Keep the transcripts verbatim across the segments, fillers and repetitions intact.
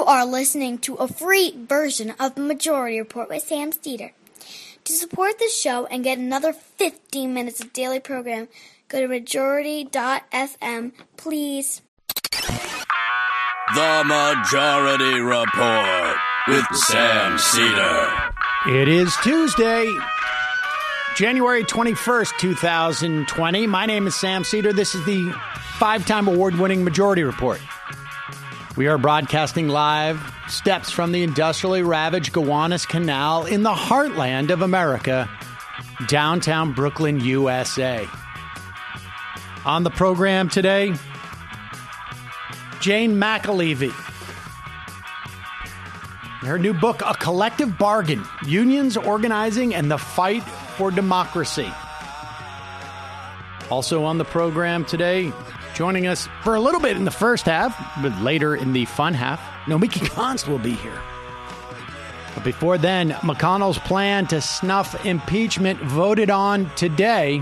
are listening to a free version of the Majority Report with Sam Steeder. To support the show and get another fifteen minutes of daily program, go to majority dot f m, please. The Majority Report with Sam Steeder. It is Tuesday, January twenty-first, twenty twenty. My name is Sam Steeder. This is the five-time award-winning Majority Report. We are broadcasting live steps from the industrially ravaged Gowanus Canal in the heartland of America, downtown Brooklyn, U S A. On the program today, Jane McAlevey. Her new book, A Collective Bargain, Unions, Organizing, and the Fight for Democracy. Also on the program today, joining us for a little bit in the first half, but later in the fun half, Nomiki Konst will be here. But before then, McConnell's plan to snuff impeachment voted on today.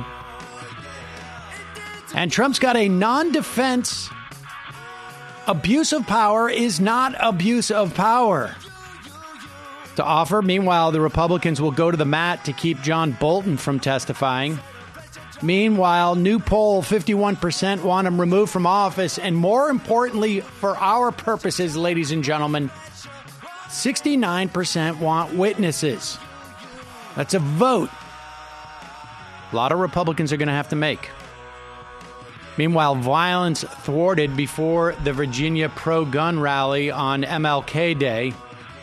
And Trump's got a non-defense. Abuse of power is not abuse of power to offer. Meanwhile, the Republicans will go to the mat to keep John Bolton from testifying. Meanwhile, new poll, fifty-one percent want him removed from office. And more importantly, for our purposes, ladies and gentlemen, sixty-nine percent want witnesses. That's a vote a lot of Republicans are going to have to make. Meanwhile, violence thwarted before the Virginia pro-gun rally on M L K Day.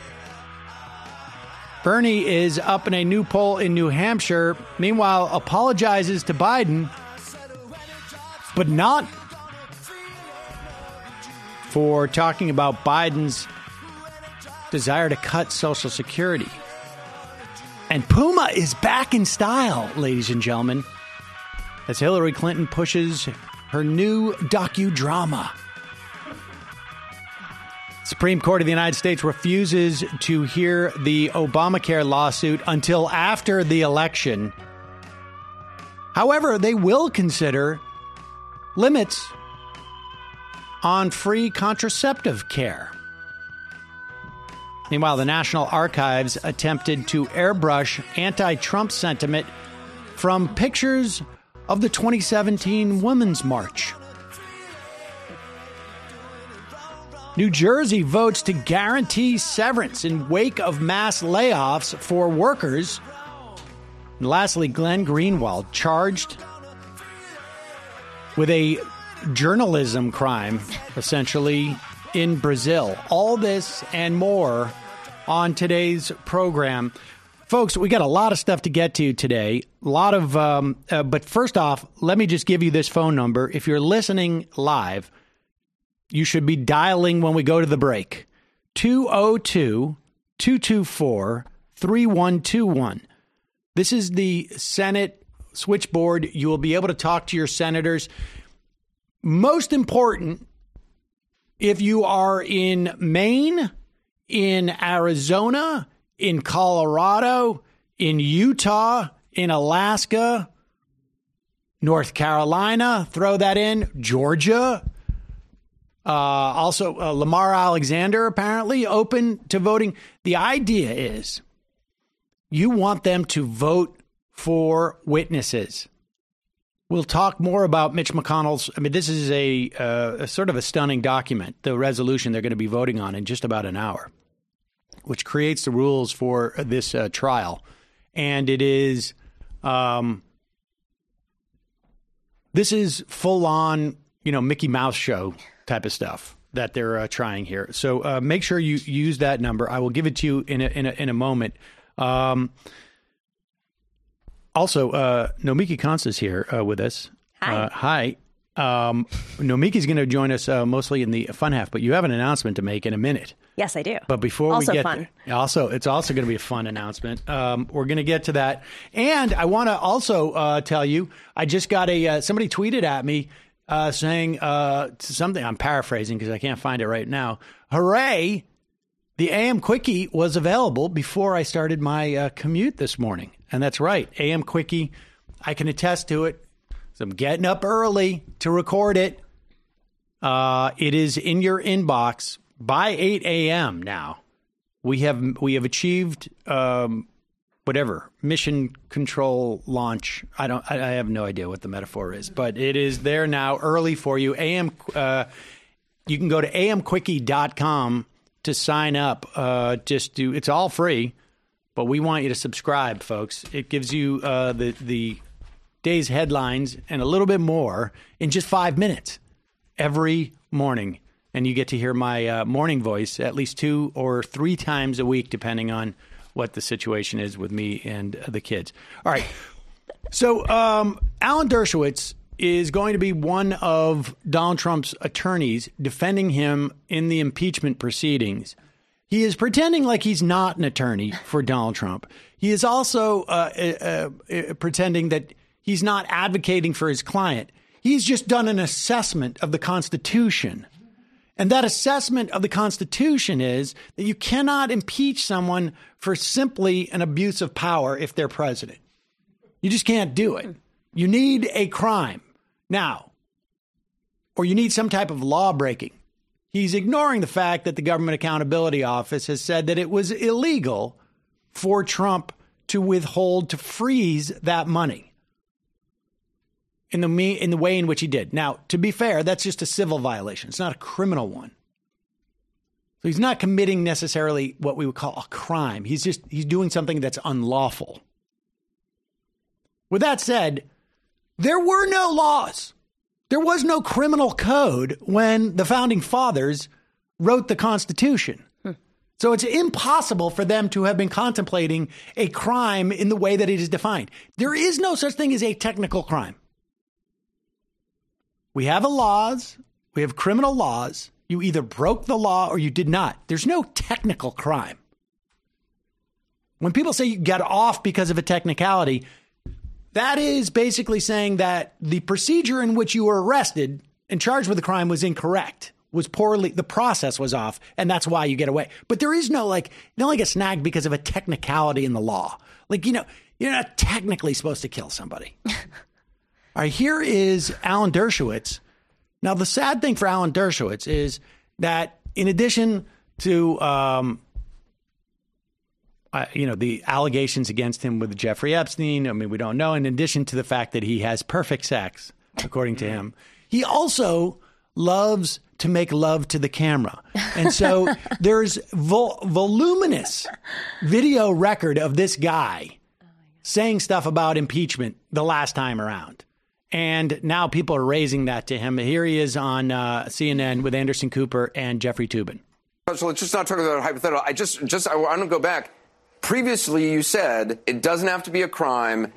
Bernie is up in a new poll in New Hampshire. Meanwhile, apologizes to Biden, but not for talking about Biden's desire to cut Social Security. And Puma is back in style, ladies and gentlemen, as Hillary Clinton pushes her new docudrama. Supreme Court of the United States refuses to hear the Obamacare lawsuit until after the election. However, they will consider limits on free contraceptive care. Meanwhile, the National Archives attempted to airbrush anti-Trump sentiment from pictures of the twenty seventeen Women's March. New Jersey votes to guarantee severance in wake of mass layoffs for workers. And lastly, Glenn Greenwald charged with a journalism crime, essentially, in Brazil. All this and more on today's program. Folks, we got a lot of stuff to get to today. A lot of, um, uh, but first off, let me just give you this phone number. If you're listening live, you should be dialing when we go to the break. two oh two, two two four, three one two one. This is the Senate switchboard. You will be able to talk to your senators. Most important, if you are in Maine, in Arizona, in Colorado, in Utah, in Alaska, North Carolina, throw that in, Georgia. Uh, also, uh, Lamar Alexander, apparently, open to voting. The idea is you want them to vote for witnesses. We'll talk more about Mitch McConnell's. I mean, this is a, uh, a sort of a stunning document, the resolution they're going to be voting on in just about an hour, which creates the rules for this uh, trial. And it is, um, this is full on, you know, Mickey Mouse show type of stuff that they're uh, trying here. So uh, make sure you use that number. I will give it to you in a, in a, in a moment. Um, also, uh, Nomiki Konst is here uh, with us. Hi. Uh, hi. Um, Nomiki's going to join us uh, mostly in the fun half, but you have an announcement to make in a minute. Yes, I do. But before also we get fun. there, also, it's also going to be a fun announcement. Um, we're going to get to that. And I want to also uh, tell you, I just got a, uh, somebody tweeted at me uh, saying uh, something, I'm paraphrasing because I can't find it right now. Hooray. The A M Quickie was available before I started my uh, commute this morning. And that's right. A M Quickie, I can attest to it. So I'm getting up early to record it. Uh, it is in your inbox. by eight a.m. now, we have we have achieved um, whatever mission control launch. I don't. I, I have no idea what the metaphor is, but it is there now, early for you. A M. Uh, you can go to a m quickie dot com to sign up. Uh, just do. It's all free, but we want you to subscribe, folks. It gives you uh, the the day's headlines and a little bit more in just five minutes every morning. And you get to hear my uh, morning voice at least two or three times a week, depending on what the situation is with me and the kids. All right. So um, Alan Dershowitz is going to be one of Donald Trump's attorneys defending him in the impeachment proceedings. He is pretending like he's not an attorney for Donald Trump. He is also uh, uh, uh, pretending that he's not advocating for his client. He's just done an assessment of the Constitution. And that assessment of the Constitution is that you cannot impeach someone for simply an abuse of power if they're president. You just can't do it. You need a crime now, or you need some type of law breaking. He's ignoring the fact that the Government Accountability Office has said that it was illegal for Trump to withhold, to freeze that money in the me in the way in which he did. Now, to be fair, that's just a civil violation. It's not a criminal one. So he's not committing necessarily what we would call a crime. He's just he's doing something that's unlawful. With that said, there were no laws. There was no criminal code when the founding fathers wrote the Constitution. Hmm. So it's impossible for them to have been contemplating a crime in the way that it is defined. There is no such thing as a technical crime. We have a laws. We have criminal laws. You either broke the law or you did not. There's no technical crime. When people say you got off because of a technicality, that is basically saying that the procedure in which you were arrested and charged with the crime was incorrect, was poorly, the process was off, and that's why you get away. But there is no, like, you don't get snagged because of a technicality in the law. Like, you know, you're not technically supposed to kill somebody. All right, here is Alan Dershowitz. Now, the sad thing for Alan Dershowitz is that in addition to, um, uh, you know, the allegations against him with Jeffrey Epstein, I mean, we don't know. In addition to the fact that he has perfect sex, according to him, he also loves to make love to the camera. And so there's vol- voluminous video record of this guy saying stuff about impeachment the last time around. And now people are raising that to him. Here he is on uh, C N N with Anderson Cooper and Jeffrey Toobin. So let's just not talk about a hypothetical. I just, just I want to go back. Previously, you said it doesn't have to be a crime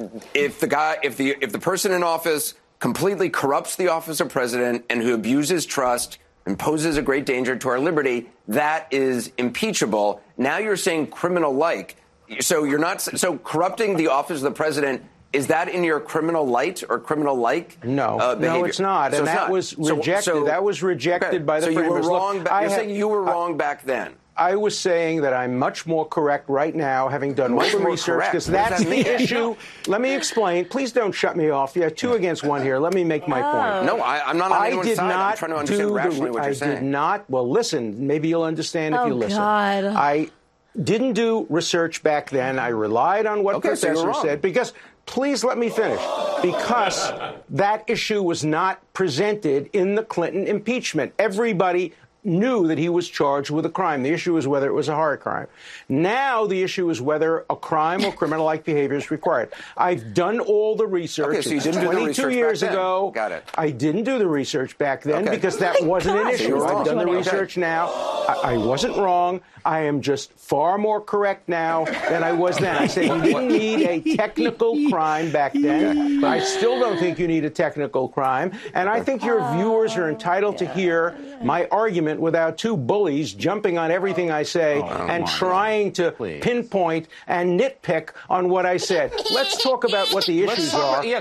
if the guy, if the if the person in office completely corrupts the office of president and who abuses trust and poses a great danger to our liberty. That is impeachable. Now you're saying criminal-like. So you're not. So corrupting the office of the president. Is that in your criminal light or criminal-like? No, uh, no, it's not, so and it's that not. was rejected. So, so, that was rejected okay. by the. So you framers. were wrong. Look, Ba- you're have, saying you were wrong I, back then. I was saying that I'm much more correct right now, having done much all the more research, because that that's mean? the issue. Let me explain. Please don't shut me off. Yeah, two against one here. Let me make my point. No, I, I'm not on I anyone's did side. Not I'm trying to understand rationally the, what you're I saying. I did not. Well, listen. Maybe you'll understand if oh, you listen. God. I didn't do research back then. I relied on what okay, professors so said because. Please let me finish, because that issue was not presented in the Clinton impeachment. Everybody knew that he was charged with a crime. The issue is whether it was a hard crime. Now the issue is whether a crime or criminal-like behavior is required. I've done all the research. Okay, so you didn't do the twenty-two research years back then. ago. Got it. I didn't do the research back then okay. because that oh wasn't God. an issue. So I've done the okay. research now. I, I wasn't wrong. I am just far more correct now than I was then. I said you didn't need a technical crime back then, but I still don't think you need a technical crime. And I think your viewers are entitled to hear my argument without two bullies jumping on everything I say oh, I and trying to Please. pinpoint and nitpick on what I said. Let's talk about what the issues are. About, yeah.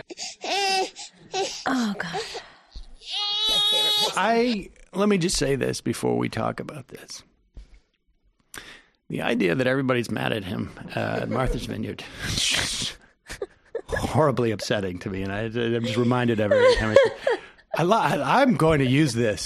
Oh, God. I let me just say this before we talk about this. The idea that everybody's mad at him uh, at Martha's Vineyard is horribly upsetting to me, and I, I'm just reminded of it every time. I, I, I'm going to use this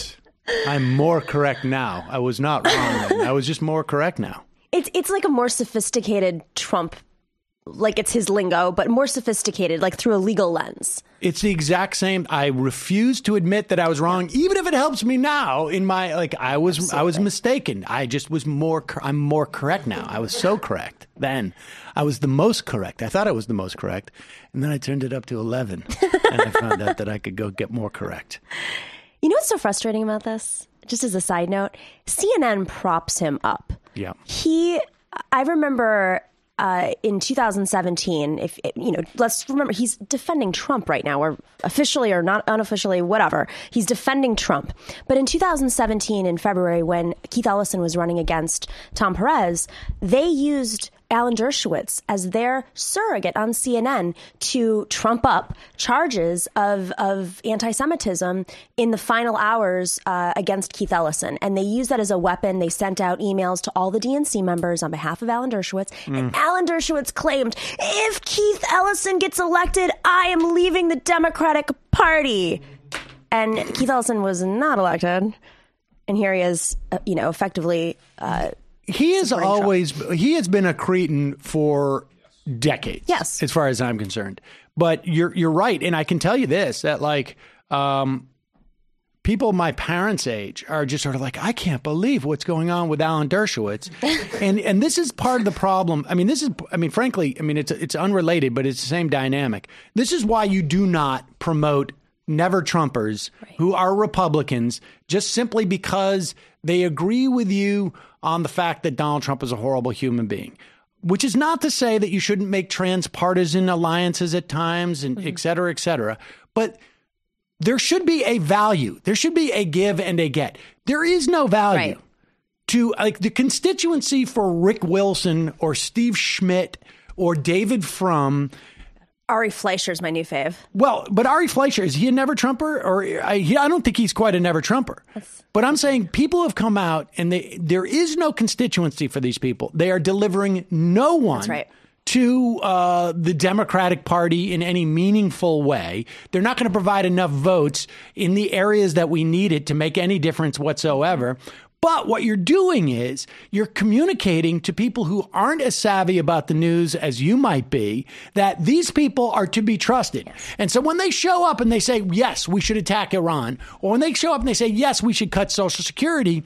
I'm more correct now. I was not wrong then. I was just more correct now. It's it's like a more sophisticated Trump, like it's his lingo, but more sophisticated, like through a legal lens. It's the exact same. I refuse to admit that I was wrong, even if it helps me now in my, like, I was, Absolutely. I was mistaken. I just was more, I'm more correct now. I was so correct then. I was the most correct. I thought I was the most correct. And then I turned it up to eleven and I found out that I could go get more correct. You know what's so frustrating about this? Just as a side note, C N N props him up. Yeah. He, I remember uh, in two thousand seventeen, if you know, let's remember he's defending Trump right now, or officially or not unofficially, whatever. He's defending Trump. But in two thousand seventeen, in February, when Keith Ellison was running against Tom Perez, they used Alan Dershowitz as their surrogate on C N N to trump up charges of, of anti-Semitism in the final hours uh, against Keith Ellison. And they used that as a weapon. They sent out emails to all the D N C members on behalf of Alan Dershowitz. Mm. And Alan Dershowitz claimed, if Keith Ellison gets elected, I am leaving the Democratic Party. And Keith Ellison was not elected. And here he is, uh, you know, effectively... Uh, He is always, Trump. He has been a cretin for decades. Yes. As far as I'm concerned. But you're you're right. And I can tell you this, that like um, people my parents' age are just sort of like, I can't believe what's going on with Alan Dershowitz. and and this is part of the problem. I mean, this is, I mean, frankly, I mean, it's it's unrelated, but it's the same dynamic. This is why you do not promote never Trumpers right. who are Republicans just simply because they agree with you on the fact that Donald Trump is a horrible human being, which is not to say that you shouldn't make transpartisan alliances at times and mm-hmm. et cetera, et cetera. But there should be a value. There should be a give and a get. There is no value right. to like the constituency for Rick Wilson or Steve Schmidt or David Frum. Ari Fleischer is my new fave. Well, but Ari Fleischer, is he a never Trumper? Or I, he, I don't think he's quite a never Trumper. That's... But I'm saying people have come out and they, there is no constituency for these people. They are delivering no one That's right. to uh, the Democratic Party in any meaningful way. They're not going to provide enough votes in the areas that we need it to make any difference whatsoever. But what you're doing is you're communicating to people who aren't as savvy about the news as you might be that these people are to be trusted. Yes. And so when they show up and they say, yes, we should attack Iran, or when they show up and they say, yes, we should cut Social Security,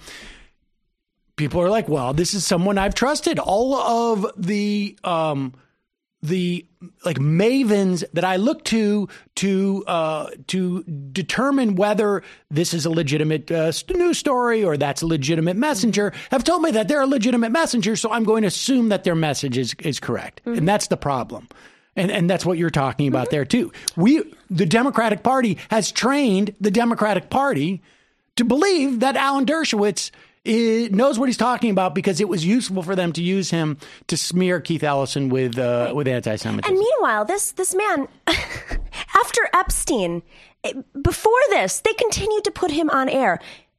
people are like, well, this is someone I've trusted. All of the um, the like mavens that I look to to uh, to determine whether this is a legitimate uh, news story or that's a legitimate messenger have told me that they're a legitimate messenger. So I'm going to assume that their message is, is correct. Mm-hmm. And that's the problem. And and that's what you're talking about mm-hmm. there, too. We the Democratic Party has trained the Democratic Party to believe that Alan Dershowitz It knows what he's talking about because it was useful for them to use him to smear Keith Ellison with uh, with anti-Semitism. And meanwhile, this this man, after Epstein, before this, they continued to put him on air.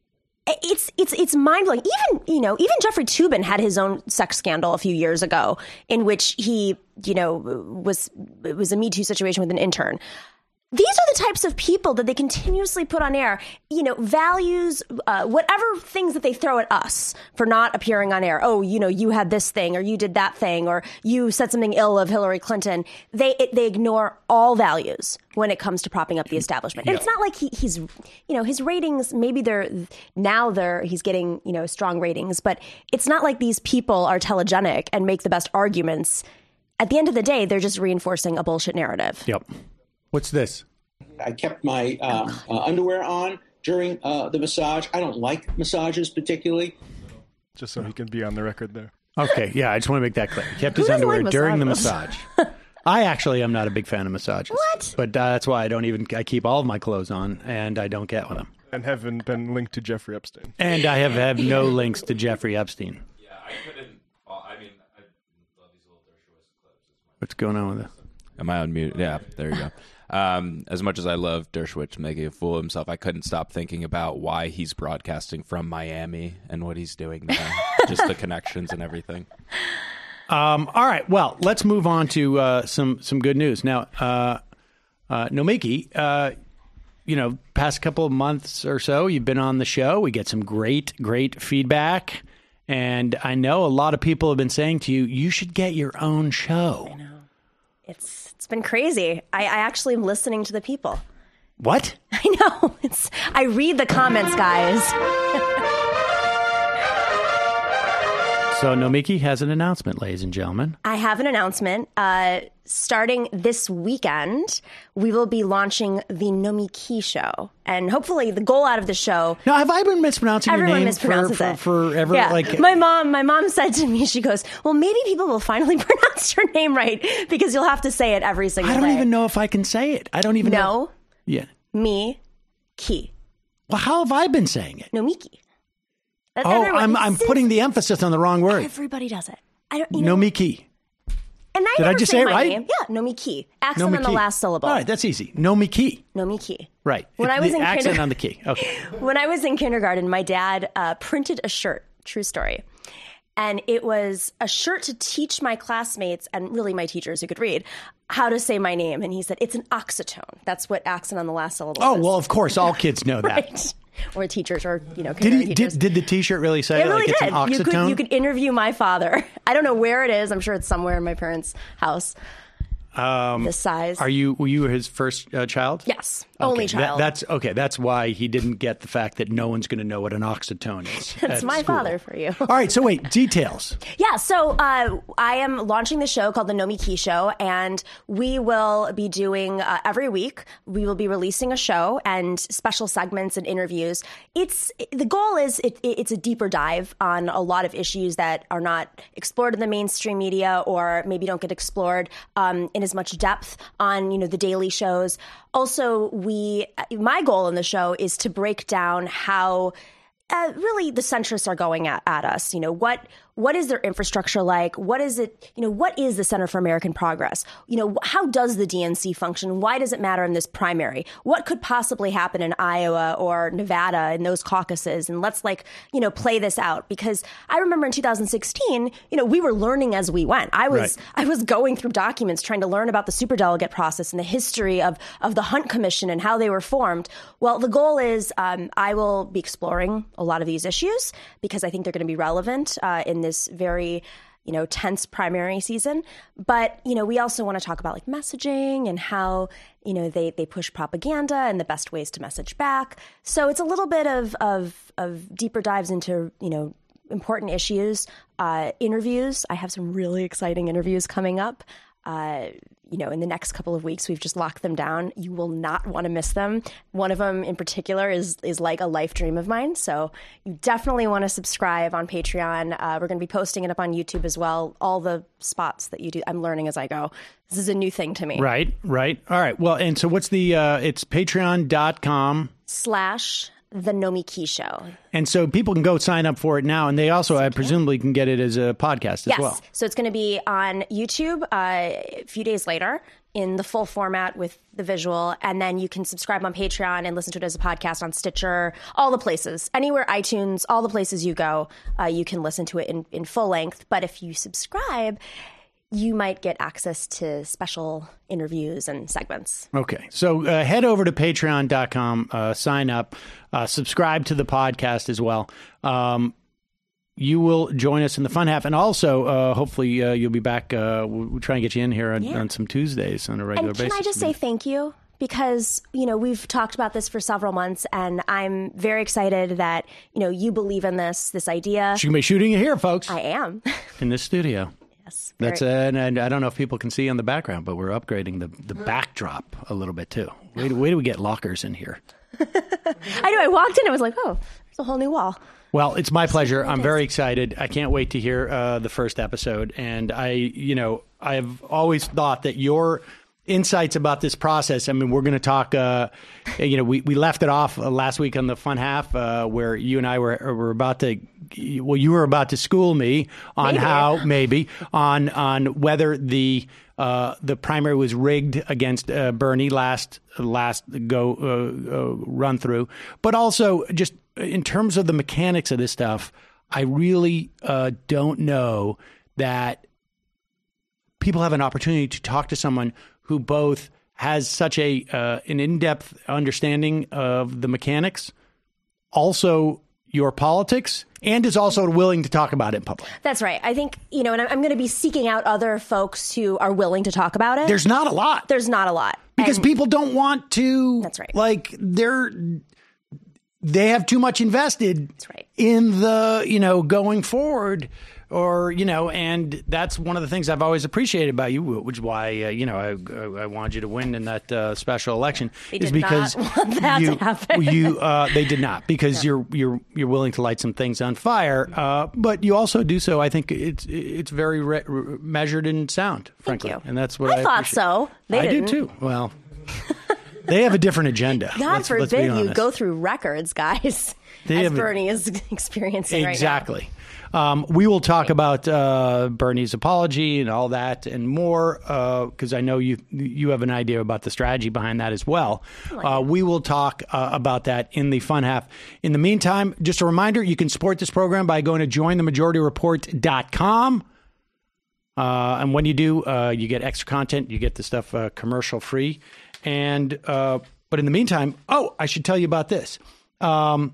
It's it's it's mind blowing. Even you know, even Jeffrey Toobin had his own sex scandal a few years ago, in which he you know was it was a Me Too situation with an intern. These are the types of people that they continuously put on air, you know, values, uh, whatever things that they throw at us for not appearing on air. Oh, you know, you had this thing or you did that thing or you said something ill of Hillary Clinton. They it, they ignore all values when it comes to propping up the establishment. And yeah. it's not like he, he's, you know, his ratings, maybe they're now they're he's getting, you know, strong ratings, but it's not like these people are telegenic and make the best arguments. At the end of the day, they're just reinforcing a bullshit narrative. Yep. What's this? I kept my uh, uh, underwear on during uh, the massage. I don't like massages particularly. Just so he can be on the record there. Okay, yeah, I just want to make that clear. He kept his underwear like during the massage. I actually am not a big fan of massages. What? But uh, that's why I don't even, I keep all of my clothes on and I don't get with them. And haven't been linked to Jeffrey Epstein. And I have, have no links to Jeffrey Epstein. Yeah, I couldn't, I mean, I love these little Dershowitz clips. What's going on with this? Am I on mute? Yeah, there you go. Um, as much as I love Dershowitz making a fool of himself, I couldn't stop thinking about why he's broadcasting from Miami and what he's doing there. Just the connections and everything. Um, all right. Well, let's move on to uh, some some good news. Now, uh, uh, Nomiki, uh, you know, past couple of months or so, you've been on the show. We get some great, great feedback. And I know a lot of people have been saying to you, you should get your own show. I know. It's it's been crazy. I, I actually am listening to the people. What? I know. It's I read the comments, guys. So Nomiki has an announcement, ladies and gentlemen. I have an announcement. Uh, starting this weekend, we will be launching the Nomiki Show. And hopefully the goal out of the show... Now, have I been mispronouncing your everyone name mispronounces for, it. for, forever? Yeah. Like, my mom my mom said to me, she goes, well, maybe people will finally pronounce your name right because you'll have to say it every single I don't day. even know if I can say it. I don't even no, know. No. Yeah. Me. Ki. Well, how have I been saying it? Nomiki. That's oh, everyone. I'm I'm putting the emphasis on the wrong word. Everybody does it. I don't. You know, Nomiki. And I Did never I just say, say it my right? name. Yeah, Nomiki. Accent on the Nomiki. last syllable. All right, that's easy. Nomiki. Nomiki. Right. When It's I was the in accent kinder- on the key. Okay. When I was in kindergarten, my dad uh, printed a shirt. True story. And it was a shirt to teach my classmates and really my teachers who could read how to say my name. And he said, it's an oxytone. That's what accent on the last syllable Oh, is. well, of course, all kids know that. Right. Or teachers or, you know, Did he? teachers. Did, did the T-shirt really say It really like it's did. an oxytone? You could, you could interview my father. I don't know where it is. I'm sure it's somewhere in my parents' house. Um, this size. Are you? Were you his first uh, child? Yes, Okay, only that- child. that's okay. That's why he didn't get the fact that no one's going to know what an oxytone is. That's at my school. father for you. All right. So wait, details. Yeah, so uh, I am launching the show called The Nomiki Show, and we will be doing uh, every week. We will be releasing a show and special segments and interviews. It's the goal is it, it's a deeper dive on a lot of issues that are not explored in the mainstream media or maybe don't get explored um, in as much depth on you know the daily shows. Also, we my goal in the show is to break down how. Uh, really, the centrists are going at, at us. You know, what what is their infrastructure like? What is it? You know, what is the Center for American Progress? You know, how does the D N C function? Why does it matter in this primary? What could possibly happen in Iowa or Nevada in those caucuses? And let's like, you know, play this out because I remember in two thousand sixteen, you know, we were learning as we went. I was Right. I was going through documents trying to learn about the superdelegate process and the history of of the Hunt Commission and how they were formed. Well, the goal is um, I will be exploring a lot of these issues because I think they're going to be relevant uh, in this very, you know, tense primary season. But, you know, we also want to talk about like messaging and how, you know, they, they push propaganda and the best ways to message back. So it's a little bit of, of, of deeper dives into, you know, important issues, uh, interviews. I have some really exciting interviews coming up. Uh, you know, in the next couple of weeks, we've just locked them down. You will not want to miss them. One of them in particular is is like a life dream of mine. So you definitely want to subscribe on Patreon. Uh, we're going to be posting it up on YouTube as well. All the spots that you do, I'm learning as I go. This is a new thing to me. Right, right. All right. Well, and so what's the, uh, it's patreon dot com. Slash The Nomiki Show. And so people can go sign up for it now. And they also, I presumably, can get it as a podcast as Yes. well. So it's going to be on YouTube uh, a few days later in the full format with the visual. And then you can subscribe on Patreon and listen to it as a podcast on Stitcher, all the places, anywhere, iTunes, all the places you go, uh, you can listen to it in, in full length. But if you subscribe, you might get access to special interviews and segments. Okay. So uh, head over to patreon dot com, uh, sign up, uh, subscribe to the podcast as well. Um, you will join us in the fun half. And also, uh, hopefully, uh, you'll be back. Uh, we'll, we'll try and get you in here on, Yeah. on some Tuesdays on a regular And can basis. I just say thank you? Because, you know, we've talked about this for several months, and I'm very excited that, you know, you believe in this, this idea. She's going to be shooting it here, folks. I am. In this studio. Yes. That's uh, and, and I don't know if people can see on the background, but we're upgrading the, the backdrop a little bit too. Way do, way do we get lockers in here? I know. I walked in. I was like, oh, there's a whole new wall. Well, it's my pleasure. I'm very excited. I can't wait to hear uh, the first episode. And I, you know, I've always thought that your insights about this process, I mean, we're going to talk, uh, you know, we, we left it off uh, last week on the fun half uh, where you and I were, were about to, well, you were about to school me on Maybe. how, maybe, on on whether the uh, the primary was rigged against uh, Bernie last last go uh, uh, run through, but also just in terms of the mechanics of this stuff, I really uh, don't know that people have an opportunity to talk to someone who both has such a uh, an in-depth understanding of the mechanics, also your politics, and is also willing to talk about it in public. That's right. I think, you know, and I'm going to be seeking out other folks who are willing to talk about it. There's not a lot. There's not a lot. Because and people don't want to. That's right. Like, they're. They have too much invested That's right. in the, you know, going forward. Or, you know, and that's one of the things I've always appreciated about you, which is why, uh, you know, I, I wanted you to win in that uh, special election. They is did because not want that you, to happen. you, uh, they did not, because Yeah. you're you're you're willing to light some things on fire, uh, but you also do so. I think it's it's very re- re- measured and sound, frankly, Thank you. and that's what I I, thought appreciate. so. They I didn't. do too. Well, they have a different agenda. God let's, let's be forbid you honest. go through records, guys, They as have- Bernie is experiencing Exactly. right now. Um, we will talk about uh, Bernie's apology and all that and more, because uh, I know you you have an idea about the strategy behind that as well. Uh, we will talk uh, about that in the fun half. In the meantime, just a reminder, you can support this program by going to join the majority report dot com. Uh, and when you do, uh, you get extra content. You get the stuff uh, commercial free. And uh, but in the meantime, oh, I should tell you about this. Um,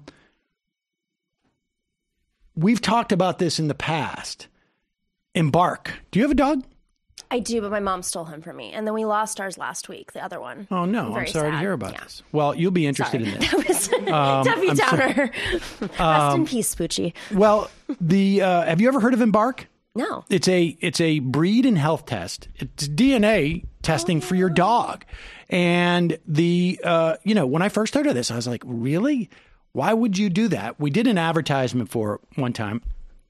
We've talked about this in the past. Embark. Do you have a dog? I do, but my mom stole him from me. And then we lost ours last week, the other one. Oh, no. I'm Very sorry to sad. hear about Yeah. this. Well, you'll be interested Sorry. in this. That was Um, Debbie I'm sorry. Downer. Rest Um, in peace, Spoochie. Well, the uh, have you ever heard of Embark? No. It's a it's a breed and health test. It's D N A testing for your dog. And the uh, you know, when I first heard of this, I was like, really? Why would you do that? We did an advertisement for it one time.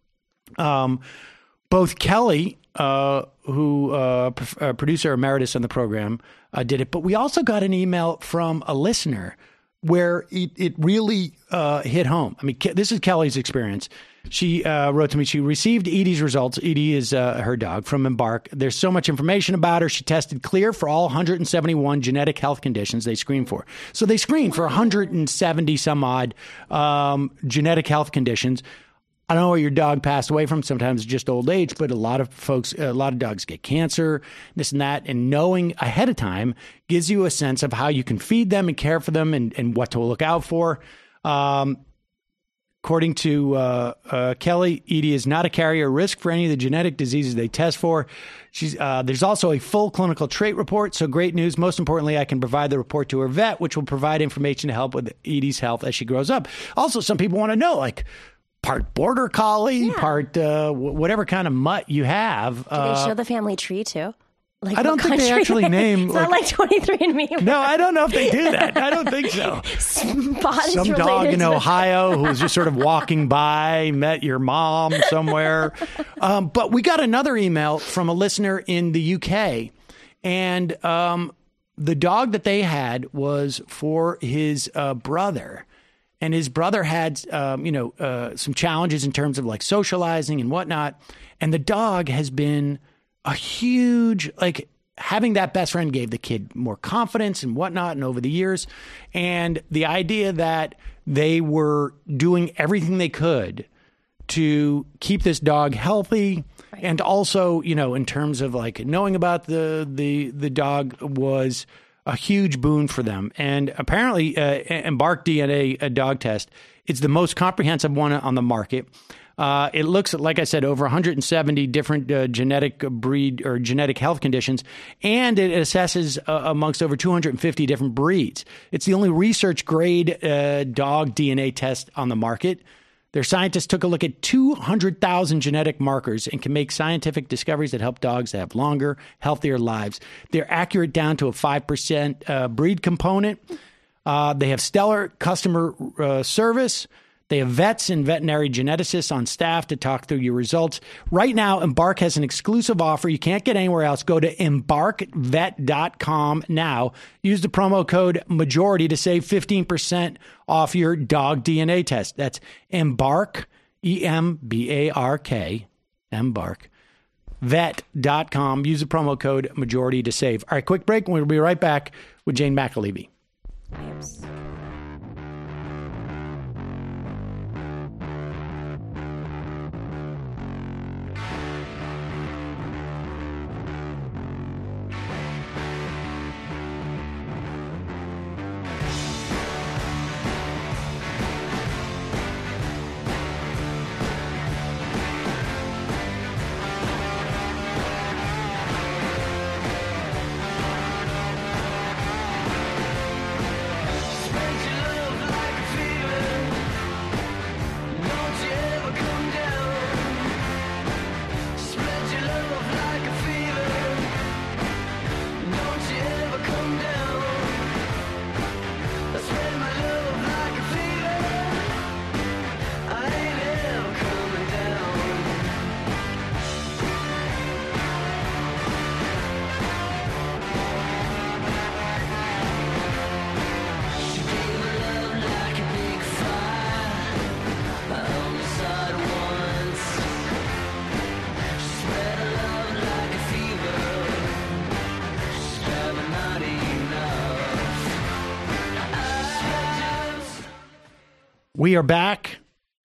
Um, both Kelly, uh, who uh, p- uh, producer emeritus on the program, uh, did it, but we also got an email from a listener where it, it really uh, hit home. I mean, Ke- this is Kelly's experience. She uh, wrote to me. She received Edie's results. Edie is uh, her dog from Embark. There's so much information about her. She tested clear for all one hundred seventy-one genetic health conditions they screened for. So they screened for one hundred seventy some odd um, genetic health conditions. I don't know what your dog passed away from. Sometimes it's just old age, but a lot of folks, a lot of dogs get cancer, this and that. And knowing ahead of time gives you a sense of how you can feed them and care for them and, and what to look out for. Um, according to uh, uh, Kelly, Edie is not a carrier risk for any of the genetic diseases they test for. She's, uh, there's also a full clinical trait report. So great news. Most importantly, I can provide the report to her vet, which will provide information to help with Edie's health as she grows up. Also, some people want to know, like, part border collie, Yeah. part uh, w- whatever kind of mutt you have. Do they Uh, show the family tree too? Like I don't what think they country? actually name, It's not like twenty-three and me. no, I don't know if they do that. I don't think so. Spot is Some dog related in to the- Ohio who was just sort of walking by, met your mom somewhere. Um, but we got another email from a listener in the U K, and um, the dog that they had was for his uh, brother. And his brother had, um, you know, uh, some challenges in terms of like socializing and whatnot. And the dog has been a huge, like having that best friend gave the kid more confidence and whatnot. And over the years, and the idea that they were doing everything they could to keep this dog healthy. Right. And also, you know, in terms of like knowing about the, the, the dog was a huge boon for them. And apparently, uh, Embark D N A a dog test, it's the most comprehensive one on the market. Uh, it looks, like I said, over one hundred seventy different uh, genetic breed or genetic health conditions, and it assesses uh, amongst over two hundred fifty different breeds. It's the only research grade uh, dog D N A test on the market. Their scientists took a look at two hundred thousand genetic markers and can make scientific discoveries that help dogs to have longer, healthier lives. They're accurate down to a five percent uh, breed component. Uh, they have stellar customer uh, service. They have vets and veterinary geneticists on staff to talk through your results. Right now, Embark has an exclusive offer you can't get anywhere else. Go to embark vet dot com now. Use the promo code MAJORITY to save fifteen percent off your dog D N A test. That's Embark, E M B A R K, Embark, vet dot com. Use the promo code MAJORITY to save. All right, quick break. We'll be right back with Jane McAlevey. Oops. We are back.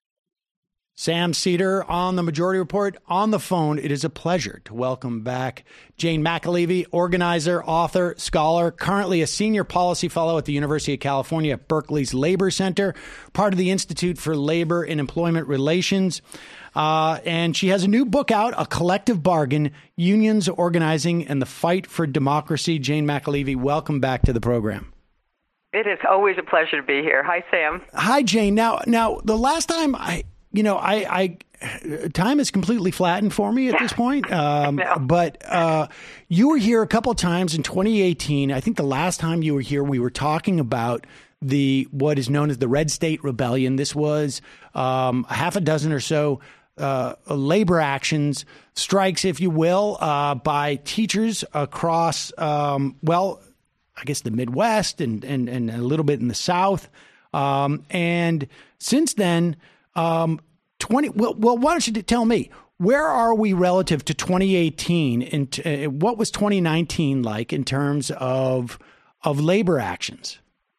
Sam Seder on the Majority Report. On the phone, it is a pleasure to welcome back Jane McAlevey, organizer, author, scholar, currently a senior policy fellow at the University of California at Berkeley's Labor Center, part of the Institute for Labor and Employment Relations. Uh, and she has a new book out, A Collective Bargain, Unions, Organizing, and the Fight for Democracy. Jane McAlevey, welcome back to the program. It is always a pleasure to be here. Hi, Sam. Hi, Jane. Now, now, the last time I... You know, I, I time is completely flattened for me at this point. Um, no. But uh, you were here a couple of times in twenty eighteen. I think the last time you were here, we were talking about the what is known as the Red State Rebellion. This was um, a half a dozen or so uh, labor actions, strikes, if you will, uh, by teachers across, um, well, I guess the Midwest and, and, and a little bit in the South. Um, and since then... Um, twenty. Well, well, why don't you tell me, where are we relative to twenty eighteen, and uh, what was twenty nineteen like in terms of of labor actions?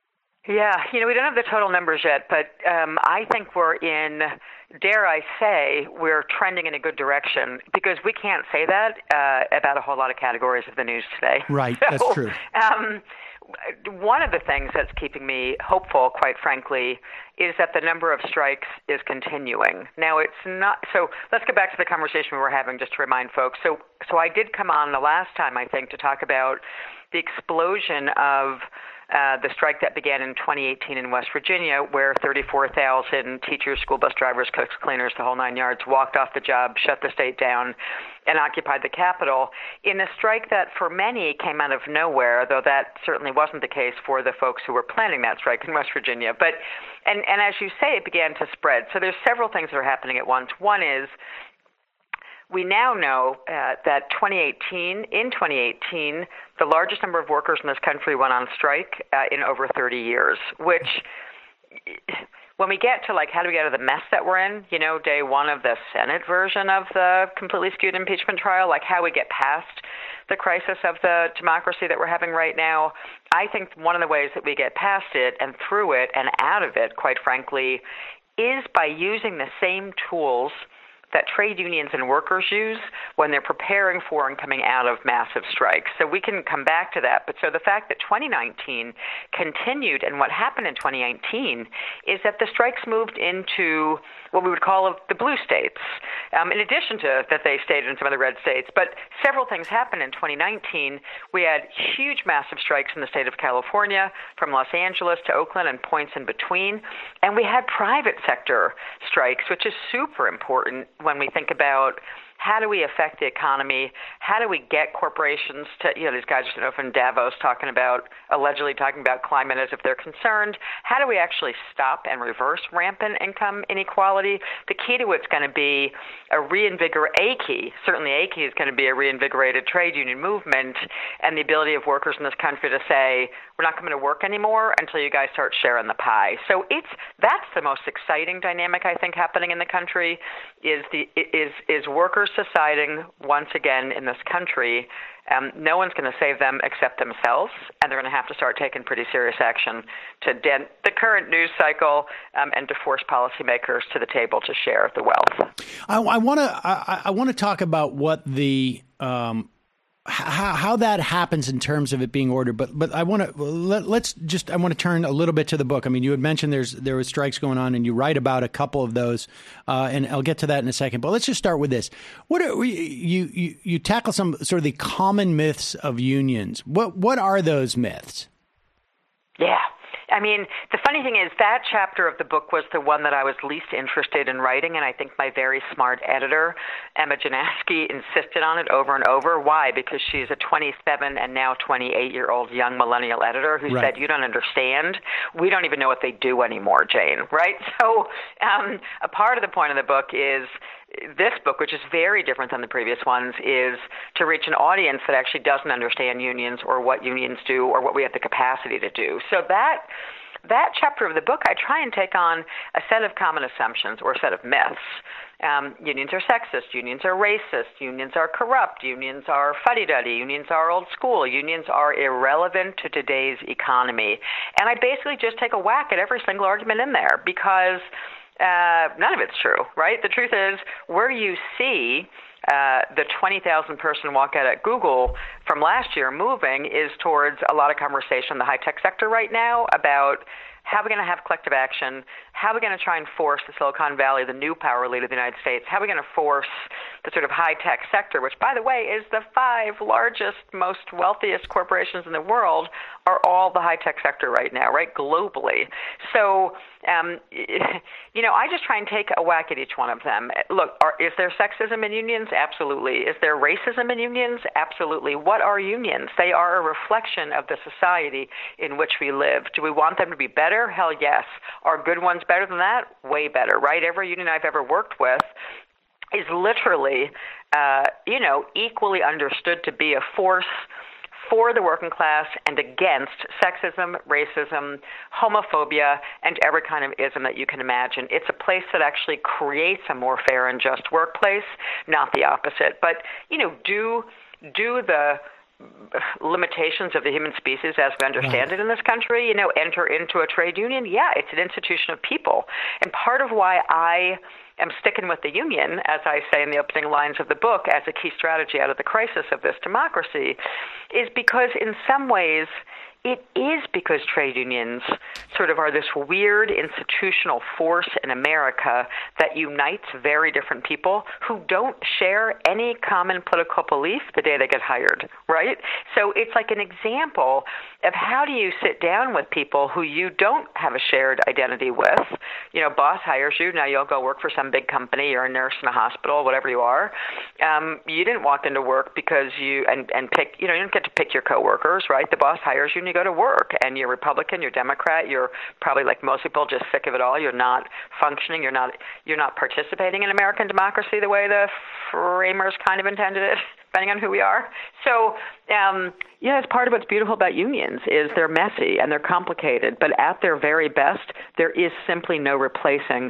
Yeah, you know, we don't have the total numbers yet, but um, I think we're in, dare I say, we're trending in a good direction, because we can't say that uh, about a whole lot of categories of the news today. Right, so, that's true. Um, One of the things that's keeping me hopeful, quite frankly, is that the number of strikes is continuing. Now, it's not – so let's get back to the conversation we were having just to remind folks. So, so I did come on the last time, I think, to talk about the explosion of – Uh, the strike that began in twenty eighteen in West Virginia, where thirty-four thousand teachers, school bus drivers, cooks, cleaners, the whole nine yards, walked off the job, shut the state down, and occupied the Capitol in a strike that for many came out of nowhere, though that certainly wasn't the case for the folks who were planning that strike in West Virginia. But and, and as you say, it began to spread. So there's several things that are happening at once. One is we now know uh, that twenty eighteen, in twenty eighteen, the largest number of workers in this country went on strike uh, in over thirty years, which when we get to, like, how do we get out of the mess that we're in, you know, day one of the Senate version of the completely skewed impeachment trial, like how we get past the crisis of the democracy that we're having right now, I think one of the ways that we get past it and through it and out of it, quite frankly, is by using the same tools that trade unions and workers use when they're preparing for and coming out of massive strikes. So we can come back to that. But so the fact that twenty nineteen continued, and what happened in twenty nineteen is that the strikes moved into what we would call the blue states, um, in addition to that they stayed in some of the red states. But several things happened in twenty nineteen. We had huge, massive strikes in the state of California, from Los Angeles to Oakland and points in between. And we had private sector strikes, which is super important when we think about how do we affect the economy, how do we get corporations to, you know, these guys are over in Davos talking about, allegedly talking about climate as if they're concerned. How do we actually stop and reverse rampant income inequality? The key to it's going to be a reinvigorate, a key, certainly a key is going to be a reinvigorated trade union movement and the ability of workers in this country to say, we're not coming to work anymore until you guys start sharing the pie. So it's that's the most exciting dynamic, I think, happening in the country is the is is workers deciding once again in this country, um, no one's going to save them except themselves, and they're going to have to start taking pretty serious action to dent the current news cycle um, and to force policymakers to the table to share the wealth. I, I want to I, I want to talk about what the um, how, how that happens in terms of it being ordered, but but I want to let, let's just I want to turn a little bit to the book. I mean, you had mentioned there's there was strikes going on, and you write about a couple of those, uh, and I'll get to that in a second. But let's just start with this. What are you you you tackle some sort of the common myths of unions? What what are those myths? Yeah. I mean, the funny thing is that chapter of the book was the one that I was least interested in writing, and I think my very smart editor, Emma Janaski, insisted on it over and over. Why? Because she's a twenty-seven and now twenty-eight-year-old young millennial editor who right. said, you don't understand. We don't even know what they do anymore, Jane, right? So um, a part of the point of the book is this book, which is very different than the previous ones, is to reach an audience that actually doesn't understand unions or what unions do or what we have the capacity to do. So that that chapter of the book, I try and take on a set of common assumptions or a set of myths Um, unions are sexist. Unions are racist. Unions are corrupt. Unions are fuddy-duddy. Unions are old school. Unions are irrelevant to today's economy. And I basically just take a whack at every single argument in there because uh, none of it's true, right? The truth is, where you see uh, the twenty thousand person walkout at Google from last year moving is towards a lot of conversation in the high-tech sector right now about how are we going to have collective action? How are we going to try and force the Silicon Valley, the new power leader of the United States? How are we going to force the sort of high-tech sector, which, by the way, is the five largest, most wealthiest corporations in the world, are all the high-tech sector right now, right, globally. So, um, you know, I just try and take a whack at each one of them. Look, are, is there sexism in unions? Absolutely. Is there racism in unions? Absolutely. What are unions? They are a reflection of the society in which we live. Do we want them to be better? Hell yes. Are good ones better than that? Way better, right? Every union I've ever worked with is literally, uh, you know, equally understood to be a force for the working class and against sexism, racism, homophobia, and every kind of ism that you can imagine. It's a place that actually creates a more fair and just workplace, not the opposite. But, you know, do do the limitations of the human species as we understand right. it in this country, you know, enter into a trade union? Yeah, it's an institution of people. And part of why I am sticking with the union, as I say in the opening lines of the book, as a key strategy out of the crisis of this democracy, is because in some ways it is because trade unions sort of are this weird institutional force in America that unites very different people who don't share any common political belief the day they get hired, right? So it's like an example of how do you sit down with people who you don't have a shared identity with. You know, boss hires you, now you'll go work for some big company, you're a nurse in a hospital, whatever you are. Um, you didn't walk into work because you, and, and pick, you know, you don't get to pick your coworkers, right? The boss hires you and you go to work, and you're Republican, you're Democrat, you're probably like most people just sick of it all. You're not functioning, you're not you're not participating in American democracy the way the framers kind of intended it, depending on who we are. So, um, yeah, it's part of what's beautiful about unions is they're messy and they're complicated, but at their very best, there is simply no replacing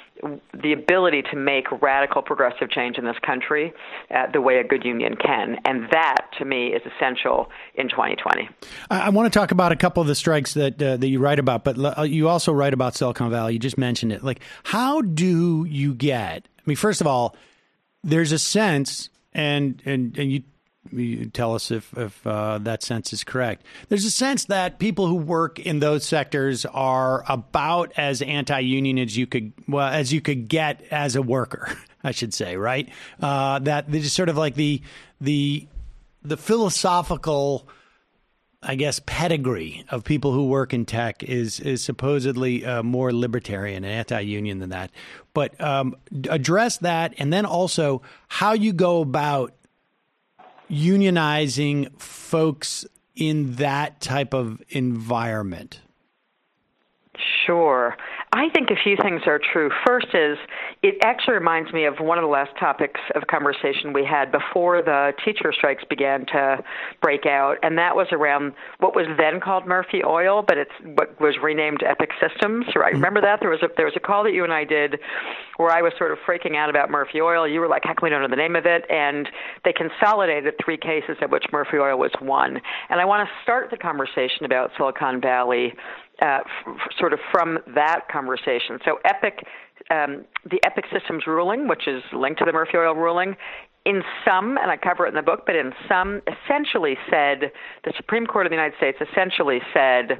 the ability to make radical progressive change in this country uh, the way a good union can. And that, to me, is essential in twenty twenty. I, I want to talk about a couple of the strikes that uh, that you write about, but l- you also write about Silicon Valley. You just mentioned it. Like, how do you get, I mean, first of all, there's a sense, and and, and you, you tell us if, if uh, that sense is correct. There's a sense that people who work in those sectors are about as anti-union as you could, well, as you could get as a worker, I should say, right? Uh, that there's sort of like the the the philosophical, I guess, pedigree of people who work in tech is is supposedly uh, more libertarian and anti-union than that. But um, address that, and then also how you go about unionizing folks in that type of environment. Sure. I think a few things are true. First is, it actually reminds me of one of the last topics of conversation we had before the teacher strikes began to break out, and that was around what was then called Murphy Oil, but it's what was renamed Epic Systems, right? Mm-hmm. Remember that? There was a there was a call that you and I did where I was sort of freaking out about Murphy Oil. You were like, heck, we don't know the name of it, and they consolidated three cases of which Murphy Oil was one. And I want to start the conversation about Silicon Valley Uh, f- sort of from that conversation. So Epic, um, the Epic Systems ruling, which is linked to the Murphy Oil ruling, in some, and I cover it in the book, but in some, essentially said, the Supreme Court of the United States essentially said,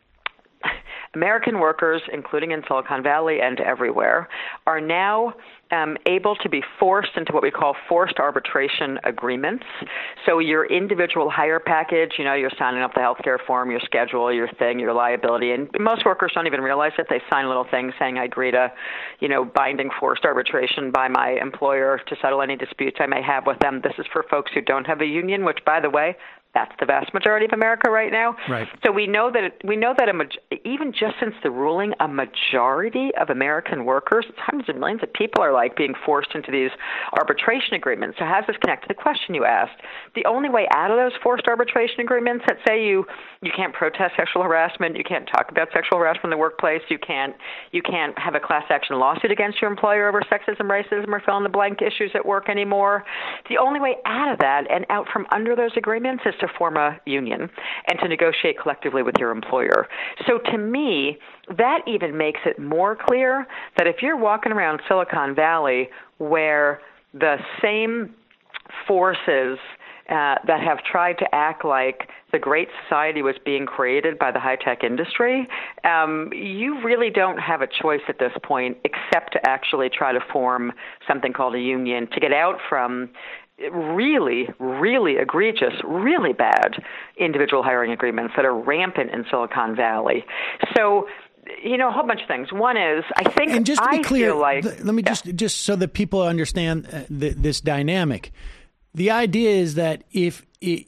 American workers, including in Silicon Valley and everywhere, are now um, able to be forced into what we call forced arbitration agreements. So your individual hire package, you know, you're signing up the healthcare form, your schedule, your thing, your liability, and most workers don't even realize that they sign little things saying, I agree to, you know, binding forced arbitration by my employer to settle any disputes I may have with them. This is for folks who don't have a union, which, by the way, That's the vast majority of America right now. Right. So we know that it, we know that a, even just since the ruling, a majority of American workers, hundreds of millions of people, are like being forced into these arbitration agreements. So how does this connect to the question you asked? The only way out of those forced arbitration agreements that say you you can't protest sexual harassment, you can't talk about sexual harassment in the workplace, you can't you can't have a class action lawsuit against your employer over sexism, racism, or fill in the blank issues at work anymore. The only way out of that and out from under those agreements is to form a union and to negotiate collectively with your employer. So to me, that even makes it more clear that if you're walking around Silicon Valley where the same forces uh, that have tried to act like the great society was being created by the high-tech industry, um, you really don't have a choice at this point except to actually try to form something called a union to get out from really, really egregious, really bad individual hiring agreements that are rampant in Silicon Valley. So, you know, a whole bunch of things. One is, I think, and just to be I clear, feel like, th- let me yeah. just just so that people understand uh, th- this dynamic. The idea is that if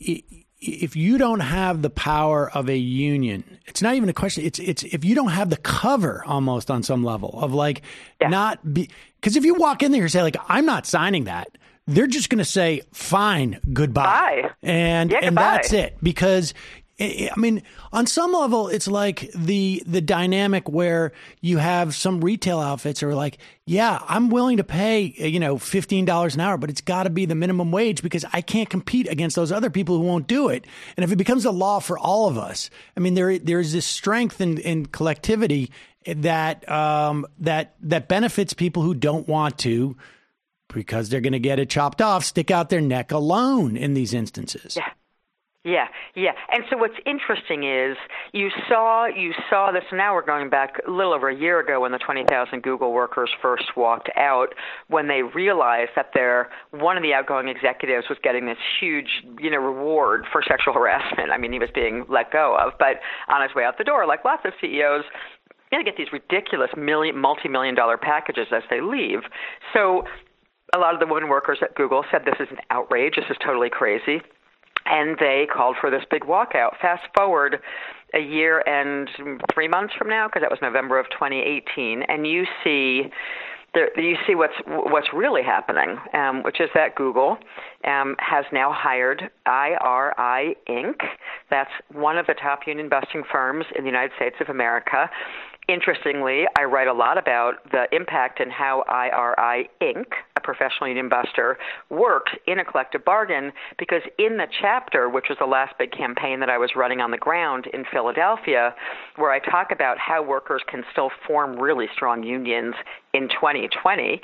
if you don't have the power of a union, it's not even a question. It's it's if you don't have the cover, almost on some level of like yeah. not be, because if you walk in there and say like, I'm not signing that, they're just going to say, fine, goodbye. Bye. And yeah, and goodbye. that's it. Because, I mean, on some level, it's like the the dynamic where you have some retail outfits are like, yeah, I'm willing to pay, you know, fifteen dollars an hour, but it's got to be the minimum wage because I can't compete against those other people who won't do it. And if it becomes a law for all of us, I mean, there there's this strength in, in collectivity that um, that that benefits people who don't want to, because they're going to get it chopped off, stick out their neck alone in these instances. Yeah. Yeah, yeah. And so what's interesting is you saw you saw this, now we're going back a little over a year ago when the twenty thousand Google workers first walked out, when they realized that their one of the outgoing executives was getting this huge, you know, reward for sexual harassment. I mean, he was being let go of, but on his way out the door, like lots of C E Os, you know, get these ridiculous million, multi-million dollar packages as they leave. So a lot of the women workers at Google said this is an outrage, this is totally crazy. And they called for this big walkout. Fast forward a year and three months from now, because that was November of twenty eighteen, and you see there, you see what's what's really happening, um, which is that Google um, has now hired I R I Incorporated. That's one of the top union busting firms in the United States of America. Interestingly, I write a lot about the impact and how I R I Incorporated, a professional union buster, works in a collective bargain, because in the chapter, which was the last big campaign that I was running on the ground in Philadelphia, where I talk about how workers can still form really strong unions in twenty twenty,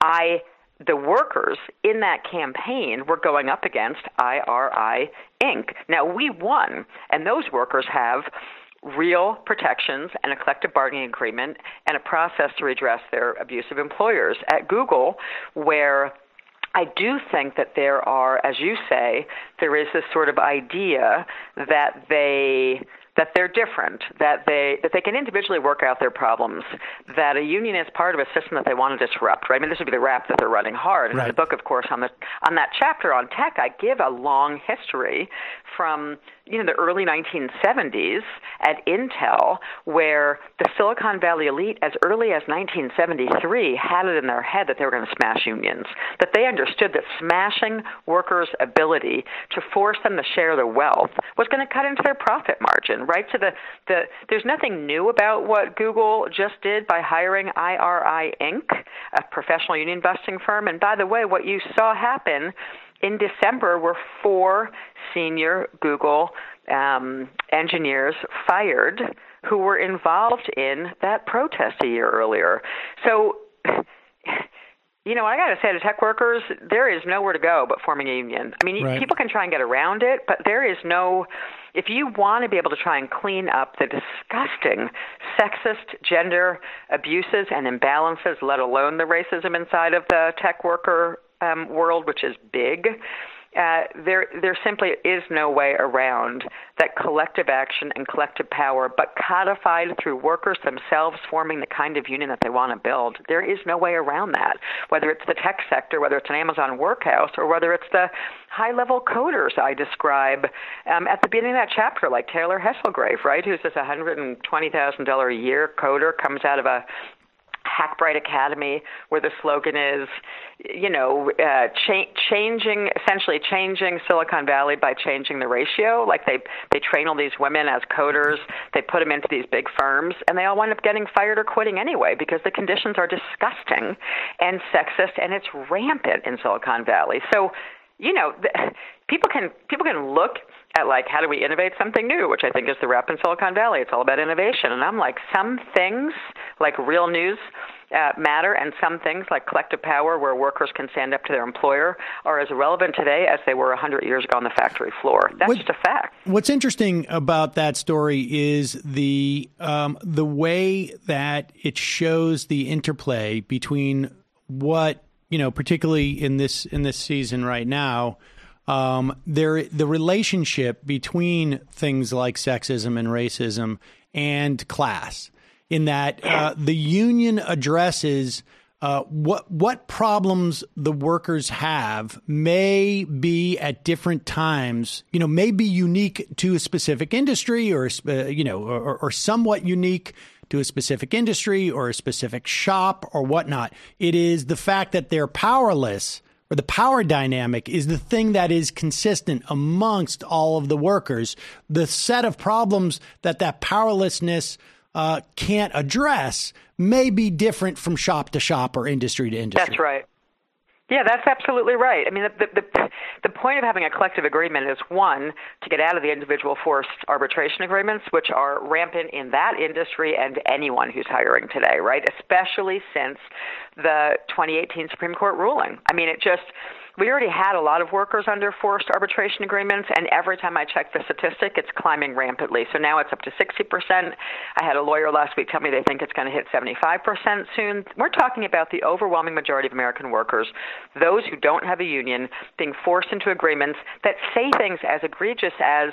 I the workers in that campaign were going up against I R I Incorporated. Now, we won, and those workers have real protections and a collective bargaining agreement and a process to redress their abusive employers. At Google, where I do think that there are, as you say, there is this sort of idea that they that they're different, that they that they can individually work out their problems, that a union is part of a system that they want to disrupt, right? I mean, this would be the rap that they're running hard. And right. in the book, of course, on the on that chapter on tech, I give a long history from, you know, the early nineteen seventies at Intel, where the Silicon Valley elite, as early as nineteen seventy-three, had it in their head that they were going to smash unions, that they understood that smashing workers' ability to force them to share the wealth was going to cut into their profit margin, right? So the, the there's nothing new about what Google just did by hiring I R I Incorporated, a professional union busting firm. And by the way, what you saw happen in December were four senior Google um, engineers fired who were involved in that protest a year earlier. So, you know, I got to say to tech workers, there is nowhere to go but forming a union. I mean, right. people can try and get around it, but there is no... If you want to be able to try and clean up the disgusting sexist gender abuses and imbalances, let alone the racism inside of the tech worker um, world, which is big, Uh, there, there simply is no way around that collective action and collective power, but codified through workers themselves forming the kind of union that they want to build. There is no way around that, whether it's the tech sector, whether it's an Amazon workhouse, or whether it's the high-level coders I describe um, at the beginning of that chapter, like Taylor Hesselgrave, right, who's this one hundred twenty thousand dollars a year coder, comes out of a Hackbright Academy, where the slogan is, you know, uh, cha- changing, essentially changing Silicon Valley by changing the ratio. Like they, they train all these women as coders, they put them into these big firms, and they all wind up getting fired or quitting anyway because the conditions are disgusting and sexist, and it's rampant in Silicon Valley. So, you know, the, people can people can look at, like, how do we innovate something new, which I think is the rep in Silicon Valley. It's all about innovation. And I'm like, some things, like real news, uh, matter, and some things, like collective power, where workers can stand up to their employer, are as relevant today as they were one hundred years ago on the factory floor. That's what, just a fact. What's interesting about that story is the um, the way that it shows the interplay between what, you know, particularly in this in this season right now, Um, there, the relationship between things like sexism and racism and class, in that uh, the union addresses uh, what what problems the workers have may be at different times, you know, may be unique to a specific industry, or uh, you know, or, or somewhat unique to a specific industry or a specific shop or whatnot. It is the fact that they're powerless, or the power dynamic is the thing that is consistent amongst all of the workers. The set of problems that that powerlessness uh, can't address may be different from shop to shop or industry to industry. That's right. Yeah, that's absolutely right. I mean, the, the, the point of having a collective agreement is, one, to get out of the individual forced arbitration agreements, which are rampant in that industry and anyone who's hiring today, right? Especially since the twenty eighteen Supreme Court ruling. I mean, it just, we already had a lot of workers under forced arbitration agreements, and every time I check the statistic, it's climbing rampantly. So now it's up to sixty percent. I had a lawyer last week tell me they think it's going to hit seventy-five percent soon. We're talking about the overwhelming majority of American workers, those who don't have a union, being forced into agreements that say things as egregious as,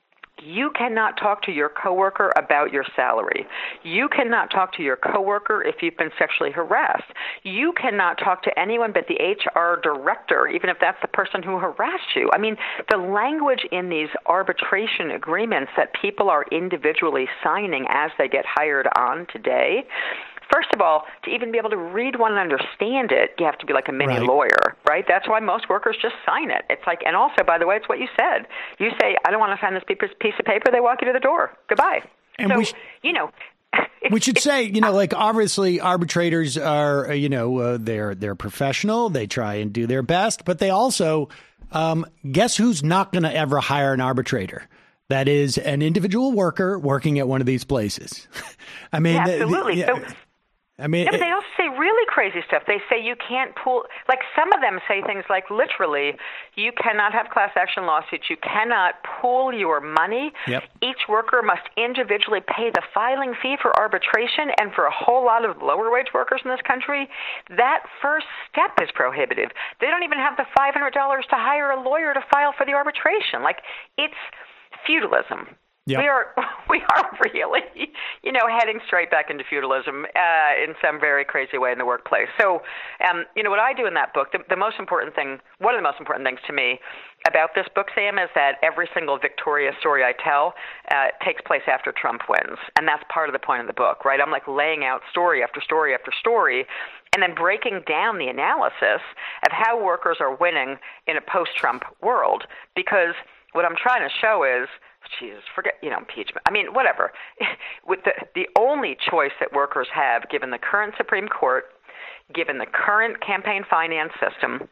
you cannot talk to your coworker about your salary. You cannot talk to your coworker if you've been sexually harassed. You cannot talk to anyone but the H R director, even if that's the person who harassed you. I mean, the language in these arbitration agreements that people are individually signing as they get hired on today, first of all, to even be able to read one and understand it, you have to be like a mini Right. lawyer, right? That's why most workers just sign it. It's like, and also, by the way, it's what you said. You say, I don't want to sign this piece of paper. They walk you to the door. Goodbye. And so, we sh- you know, we should say, you know, like, obviously arbitrators are, uh, you know, uh, they're they're professional. They try and do their best, but they also, um, guess who's not going to ever hire an arbitrator? That is an individual worker working at one of these places. I mean, yeah, the- the- absolutely. yeah. So, I mean, yeah, but it- they also say really crazy stuff. They say you can't pool, like some of them say things like, literally, you cannot have class action lawsuits. You cannot pool your money. Yep. Each worker must individually pay the filing fee for arbitration, and for a whole lot of lower wage workers in this country, that first step is prohibitive. They don't even have the five hundred dollars to hire a lawyer to file for the arbitration. Like, it's feudalism. Yep. We are we are really, you know, heading straight back into feudalism uh, in some very crazy way in the workplace. So, um, you know, what I do in that book, the, the most important thing, one of the most important things to me about this book, Sam, is that every single victorious story I tell uh, takes place after Trump wins. And that's part of the point of the book, right? I'm like laying out story after story after story, and then breaking down the analysis of how workers are winning in a post-Trump world. Because what I'm trying to show is, Jesus, forget, you know, impeachment. I mean, whatever. With the the only choice that workers have, given the current Supreme Court, given the current campaign finance system,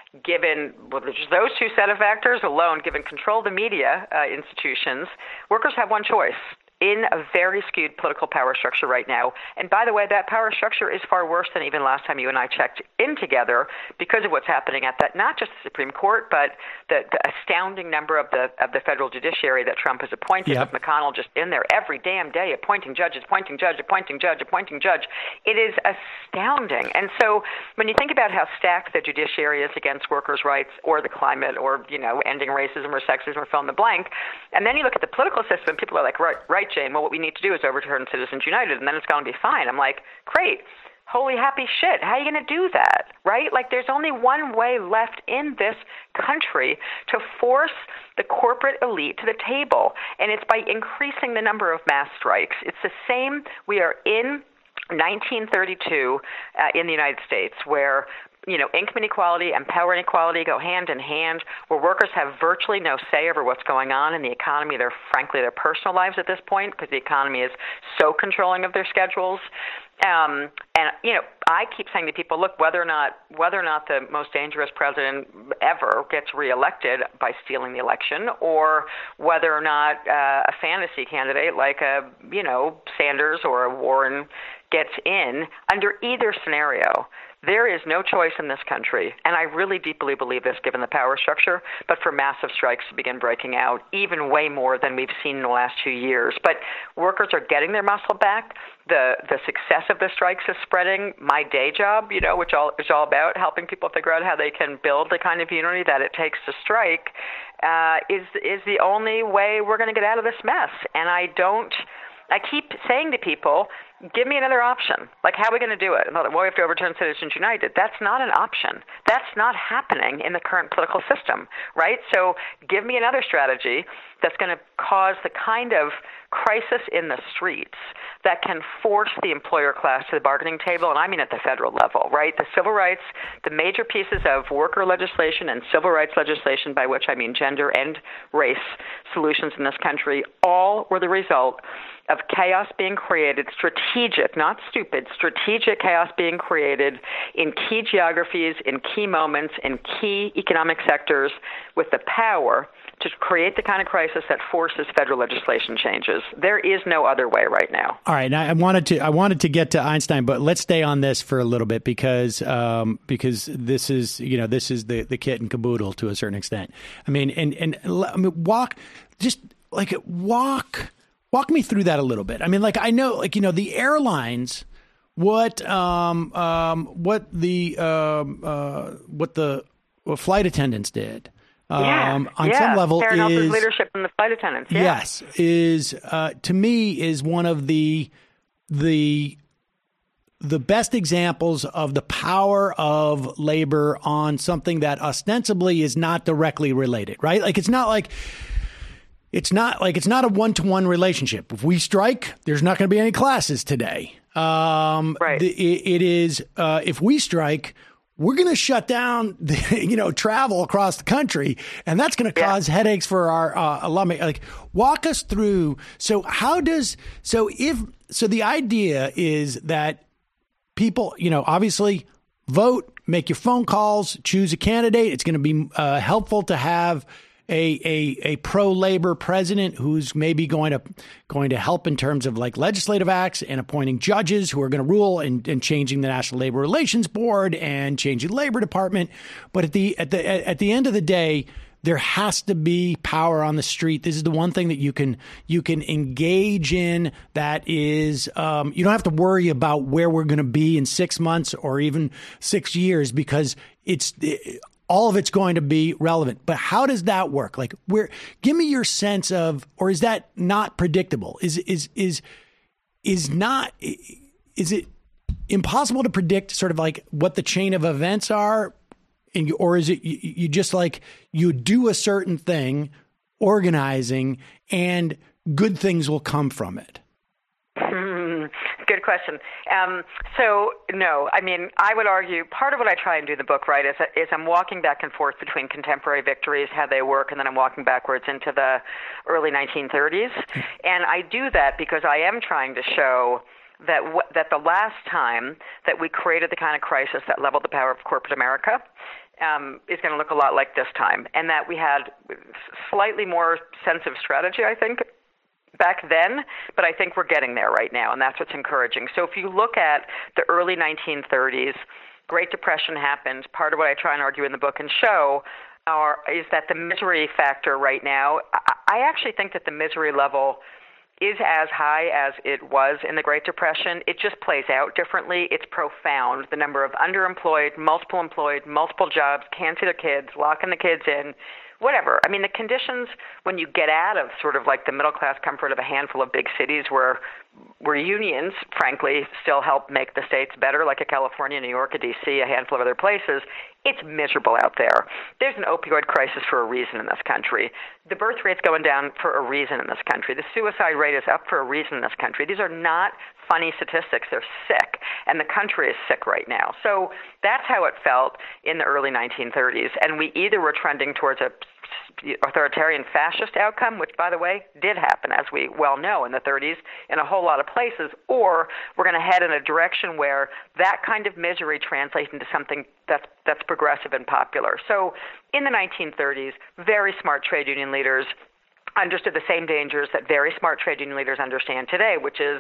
given well, just those two set of factors alone, given control of the media uh, institutions, workers have one choice. in a very skewed political power structure right now. And by the way, that power structure is far worse than even last time you and I checked in together because of what's happening at that, not just the Supreme Court, but the, the astounding number of the of the federal judiciary that Trump has appointed, Yep. with McConnell just in there every damn day, appointing judges, appointing judge, appointing judge, appointing judge. It is astounding. And so when you think about how stacked the judiciary is against workers' rights or the climate or, you know, ending racism or sexism or fill in the blank, and then you look at the political system, people are like, right, right, Jane, well, what we need to do is overturn Citizens United, and then it's going to be fine. I'm like, great. Holy happy shit. How are you going to do that, right? Like, there's only one way left in this country to force the corporate elite to the table, and it's by increasing the number of mass strikes. It's the same. We are in nineteen thirty-two uh, in the United States, where you know, income inequality and power inequality go hand in hand, where workers have virtually no say over what's going on in the economy, their, frankly, their personal lives at this point, because the economy is so controlling of their schedules. Um, and, you know, I keep saying to people, look, whether or not whether or not the most dangerous president ever gets reelected by stealing the election, or whether or not uh, a fantasy candidate like a, you know, Sanders or a Warren gets in, under either scenario, there is no choice in this country, and I really deeply believe this given the power structure, but for massive strikes to begin breaking out, even way more than we've seen in the last two years. But workers are getting their muscle back. The the success of the strikes is spreading. My day job, you know, which all, is all about helping people figure out how they can build the kind of unity that it takes to strike, uh, is is the only way we're going to get out of this mess. And I don't... I keep saying to people, give me another option. Like, how are we going to do it? And they're like, well, we have to overturn Citizens United. That's not an option. That's not happening in the current political system, right? So give me another strategy that's going to cause the kind of crisis in the streets that can force the employer class to the bargaining table, and I mean at the federal level, right? The civil rights, the major pieces of worker legislation and civil rights legislation, by which I mean gender and race solutions in this country, all were the result of chaos being created, strategic, not stupid, strategic chaos being created in key geographies, in key moments, in key economic sectors, with the power to create the kind of crisis that forces federal legislation changes. There is no other way right now. All right, now I wanted to I wanted to get to Einstein, but let's stay on this for a little bit because um, because this is you know this is the, the kit and caboodle to a certain extent. I mean, and and I mean, walk just like walk. Walk me through that a little bit. I mean, like, I know, like, you know, the airlines, what, um, um, what the, um, uh, what the what flight attendants did, um, yeah, on yeah. some level Karen is Ellis's leadership in the flight attendants. Yeah. Yes, is uh, to me is one of the the the best examples of the power of labor on something that ostensibly is not directly related, right? Like, it's not like. It's not like it's not a one-to-one relationship. If we strike, there's not going to be any classes today. Um, right. The, it, it is uh, if we strike, we're going to shut down, the, you know, travel across the country, and that's going to cause yeah. headaches for our uh, alumni. Like, walk us through. So how does so if so the idea is that people, you know, obviously vote, make your phone calls, choose a candidate. It's going to be uh, helpful to have. A, a a pro-labor president who's maybe going to going to help in terms of like legislative acts and appointing judges who are going to rule and, and changing the National Labor Relations Board and changing the Labor Department. But at the at the at the end of the day, there has to be power on the street. This is the one thing that you can you can engage in. That is, um, you don't have to worry about where we're going to be in six months or even six years because it's. It, all of it's going to be relevant. But how does that work? Like, where? Give me your sense of, or is that not predictable? Is is is is not? Is it impossible to predict? Sort of like what the chain of events are, and, or is it you, you just like you do a certain thing, organizing, and good things will come from it? Good question. Um, so, no, I mean, I would argue part of what I try and do in the book, right, is, is I'm walking back and forth between contemporary victories, how they work, and then I'm walking backwards into the early nineteen thirties. And I do that because I am trying to show that w- that the last time that we created the kind of crisis that leveled the power of corporate America um, is going to look a lot like this time, and that we had slightly more sense of strategy, I think, back then, but I think we're getting there right now, and that's what's encouraging. So if you look at the early nineteen thirties, Great Depression happened. Part of what I try and argue in the book and show are, is that the misery factor right now, I actually think that the misery level is as high as it was in the Great Depression. It just plays out differently. It's profound. The number of underemployed, multiple employed, multiple jobs, can't see their kids, locking the kids in, whatever. I mean, the conditions when you get out of sort of like the middle-class comfort of a handful of big cities where where unions, frankly, still help make the states better, like a California, New York, a D C, a handful of other places, it's miserable out there. There's an opioid crisis for a reason in this country. The birth rate's going down for a reason in this country. The suicide rate is up for a reason in this country. These are not funny statistics. They're sick, and the country is sick right now. So that's how it felt in the early nineteen thirties, and we either were trending towards a authoritarian fascist outcome, which, by the way, did happen, as we well know, in the thirties in a whole lot of places, or we're going to head in a direction where that kind of misery translates into something that's, that's progressive and popular. So in the nineteen thirties, very smart trade union leaders understood the same dangers that very smart trade union leaders understand today, which is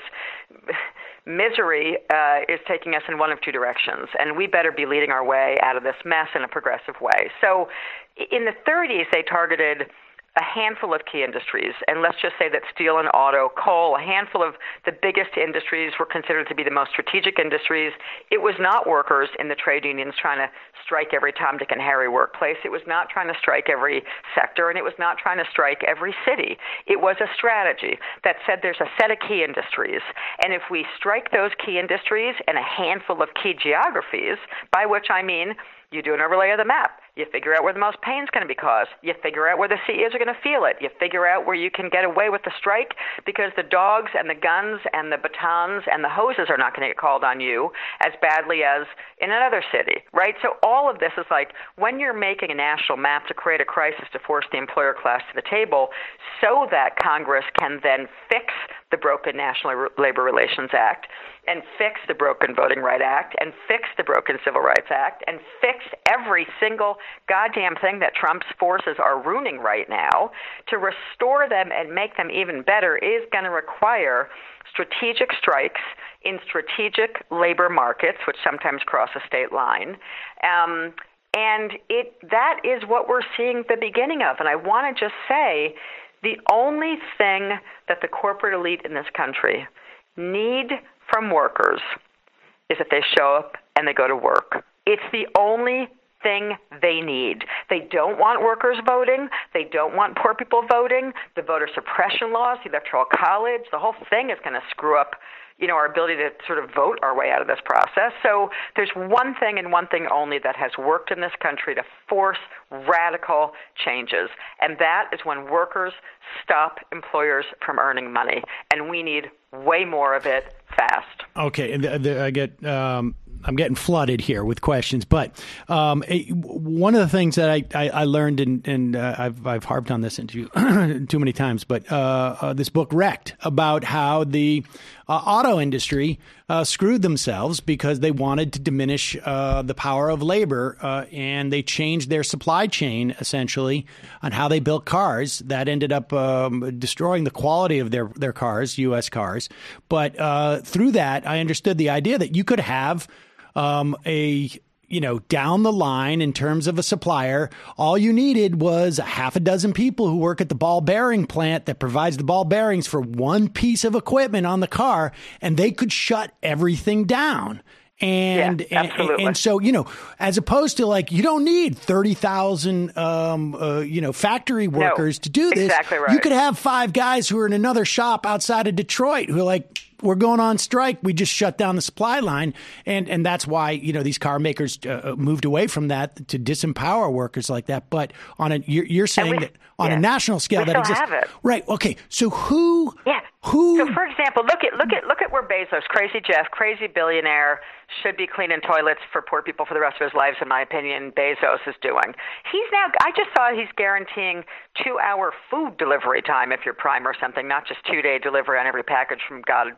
misery uh, is taking us in one of two directions, and we better be leading our way out of this mess in a progressive way. So in the thirties, they targeted a handful of key industries, and let's just say that steel and auto, coal, a handful of the biggest industries were considered to be the most strategic industries. It was not workers in the trade unions trying to strike every Tom, Dick, and Harry workplace. It was not trying to strike every sector, and it was not trying to strike every city. It was a strategy that said there's a set of key industries, and if we strike those key industries and a handful of key geographies, by which I mean you do an overlay of the map. You figure out where the most pain is going to be caused. You figure out where the C E Os are going to feel it. You figure out where you can get away with the strike because the dogs and the guns and the batons and the hoses are not going to get called on you as badly as in another city, right? So all of this is like when you're making a national map to create a crisis to force the employer class to the table so that Congress can then fix the broken National Labor Relations Act and fix the broken Voting Rights Act and fix the broken Civil Rights Act and fix every single goddamn thing that Trump's forces are ruining right now, to restore them and make them even better is going to require strategic strikes in strategic labor markets, which sometimes cross a state line. Um, and it that is what we're seeing the beginning of. And I want to just say the only thing that the corporate elite in this country need from workers is that they show up and they go to work. It's the only thing they need. They don't want workers voting. They don't want poor people voting. The voter suppression laws, the Electoral College, the whole thing is going to screw up, you know, our ability to sort of vote our way out of this process. So there's one thing and one thing only that has worked in this country to force radical changes, and that is when workers stop employers from earning money. And we need way more of it fast. Okay, the, the, I get. Um, I'm getting flooded here with questions, but um, a, one of the things that I, I, I learned, and, and uh, I've I've harped on this into too many times, but uh, uh, this book Wrecked, about how the uh, auto industry uh, screwed themselves because they wanted to diminish uh, the power of labor, uh, and they changed their supply chain essentially on how they built cars. That ended up um, destroying the quality of their their cars, U S cars. But uh, through that, I understood the idea that you could have Um, a, you know, down the line in terms of a supplier, all you needed was a half a dozen people who work at the ball bearing plant that provides the ball bearings for one piece of equipment on the car, and they could shut everything down. And, yeah, absolutely. and and so, you know, as opposed to like, you don't need thirty thousand, um, uh, you know, factory workers no, to do this. Exactly right. You could have five guys who are in another shop outside of Detroit who are like, we're going on strike. We just shut down the supply line. And and that's why, you know, these car makers uh, moved away from that to disempower workers like that. But on a, you're, you're saying we, that on yeah. a national scale we that still exists. Have it. Right. Okay. So who, yeah. who, so for example, look at, look at, look at where Bezos, crazy Jeff, crazy billionaire, should be cleaning toilets for poor people for the rest of his lives, in my opinion, Bezos is doing. He's now, I just saw he's guaranteeing two hour food delivery time if you're Prime or something, not just two day delivery on every package from God,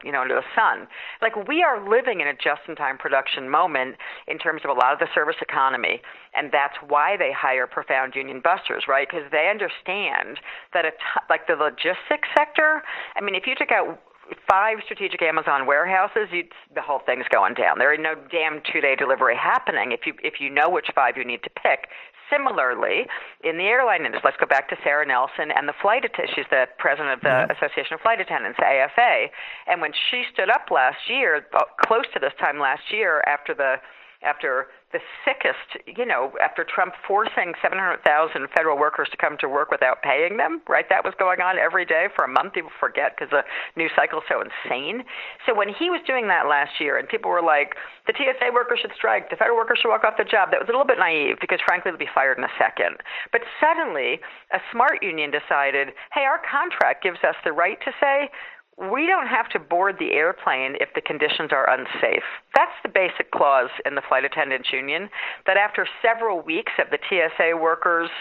you know, under the sun. Like, we are living in a just-in-time production moment in terms of a lot of the service economy, and that's why they hire profound union busters, right? Because they understand that, a t- like the logistics sector, I mean, if you took out five strategic Amazon warehouses, you'd, the whole thing's going down. There ain't no damn two-day delivery happening if you if you know which five you need to pick. Similarly, in the airline industry, let's go back to Sarah Nelson and the flight attendant. She's the president of the mm-hmm. Association of Flight Attendants, A F A. And when she stood up last year, close to this time last year, after the after the sickest, you know, after Trump forcing seven hundred thousand federal workers to come to work without paying them, right? That was going on every day for a month. People forget because the news cycle is so insane. So when he was doing that last year and people were like, the T S A workers should strike, the federal workers should walk off the job, that was a little bit naive because, frankly, they'll be fired in a second. But suddenly, a smart union decided, hey, our contract gives us the right to say, we don't have to board the airplane if the conditions are unsafe. That's the basic clause in the flight attendants union, that after several weeks of the T S A workers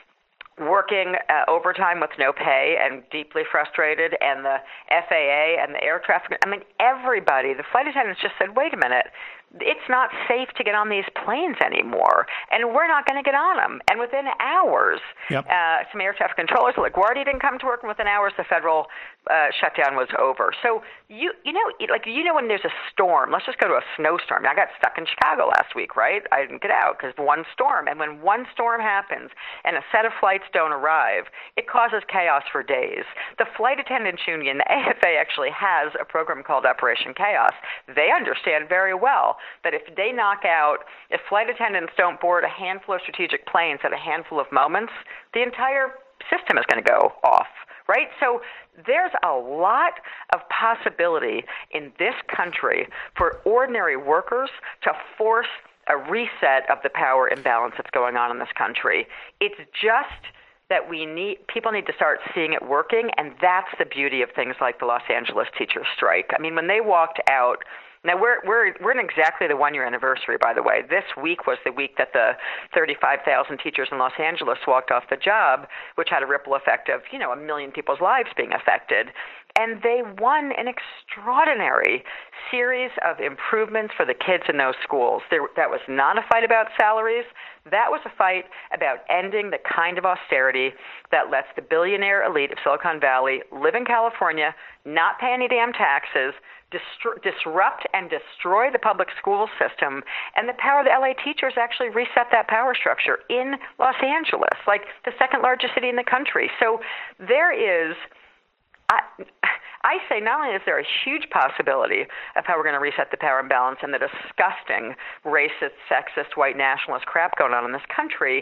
working uh, overtime with no pay and deeply frustrated, and the F A A and the air traffic, I mean, everybody, the flight attendants just said, wait a minute, it's not safe to get on these planes anymore, and we're not going to get on them. And within hours, yep. uh, some air traffic controllers, LaGuardia didn't come to work, and within hours, the federal uh, shutdown was over. So you you know, like you know, when there's a storm, let's just go to a snowstorm. I got stuck in Chicago last week, right? I didn't get out because of one storm. And when one storm happens and a set of flights don't arrive, it causes chaos for days. The flight attendants union, the A F A, actually has a program called Operation Chaos. They understand very well that if they knock out, if flight attendants don't board a handful of strategic planes at a handful of moments, the entire system is going to go off, right? So there's a lot of possibility in this country for ordinary workers to force a reset of the power imbalance that's going on in this country. It's just that we need, people need to start seeing it working, and that's the beauty of things like the Los Angeles teachers strike. I mean, when they walked out, now we're we're we're in exactly the one year anniversary, by the way. This week was the week that the thirty-five thousand teachers in Los Angeles walked off the job, which had a ripple effect of, you know, a million people's lives being affected. And they won an extraordinary series of improvements for the kids in those schools. There, that was not a fight about salaries. That was a fight about ending the kind of austerity that lets the billionaire elite of Silicon Valley live in California, not pay any damn taxes, distru- disrupt and destroy the public school system, and the power of the L A teachers actually reset that power structure in Los Angeles, like the second largest city in the country. So there is... I, I say not only is there a huge possibility of how we're going to reset the power imbalance and the disgusting racist, sexist, white nationalist crap going on in this country,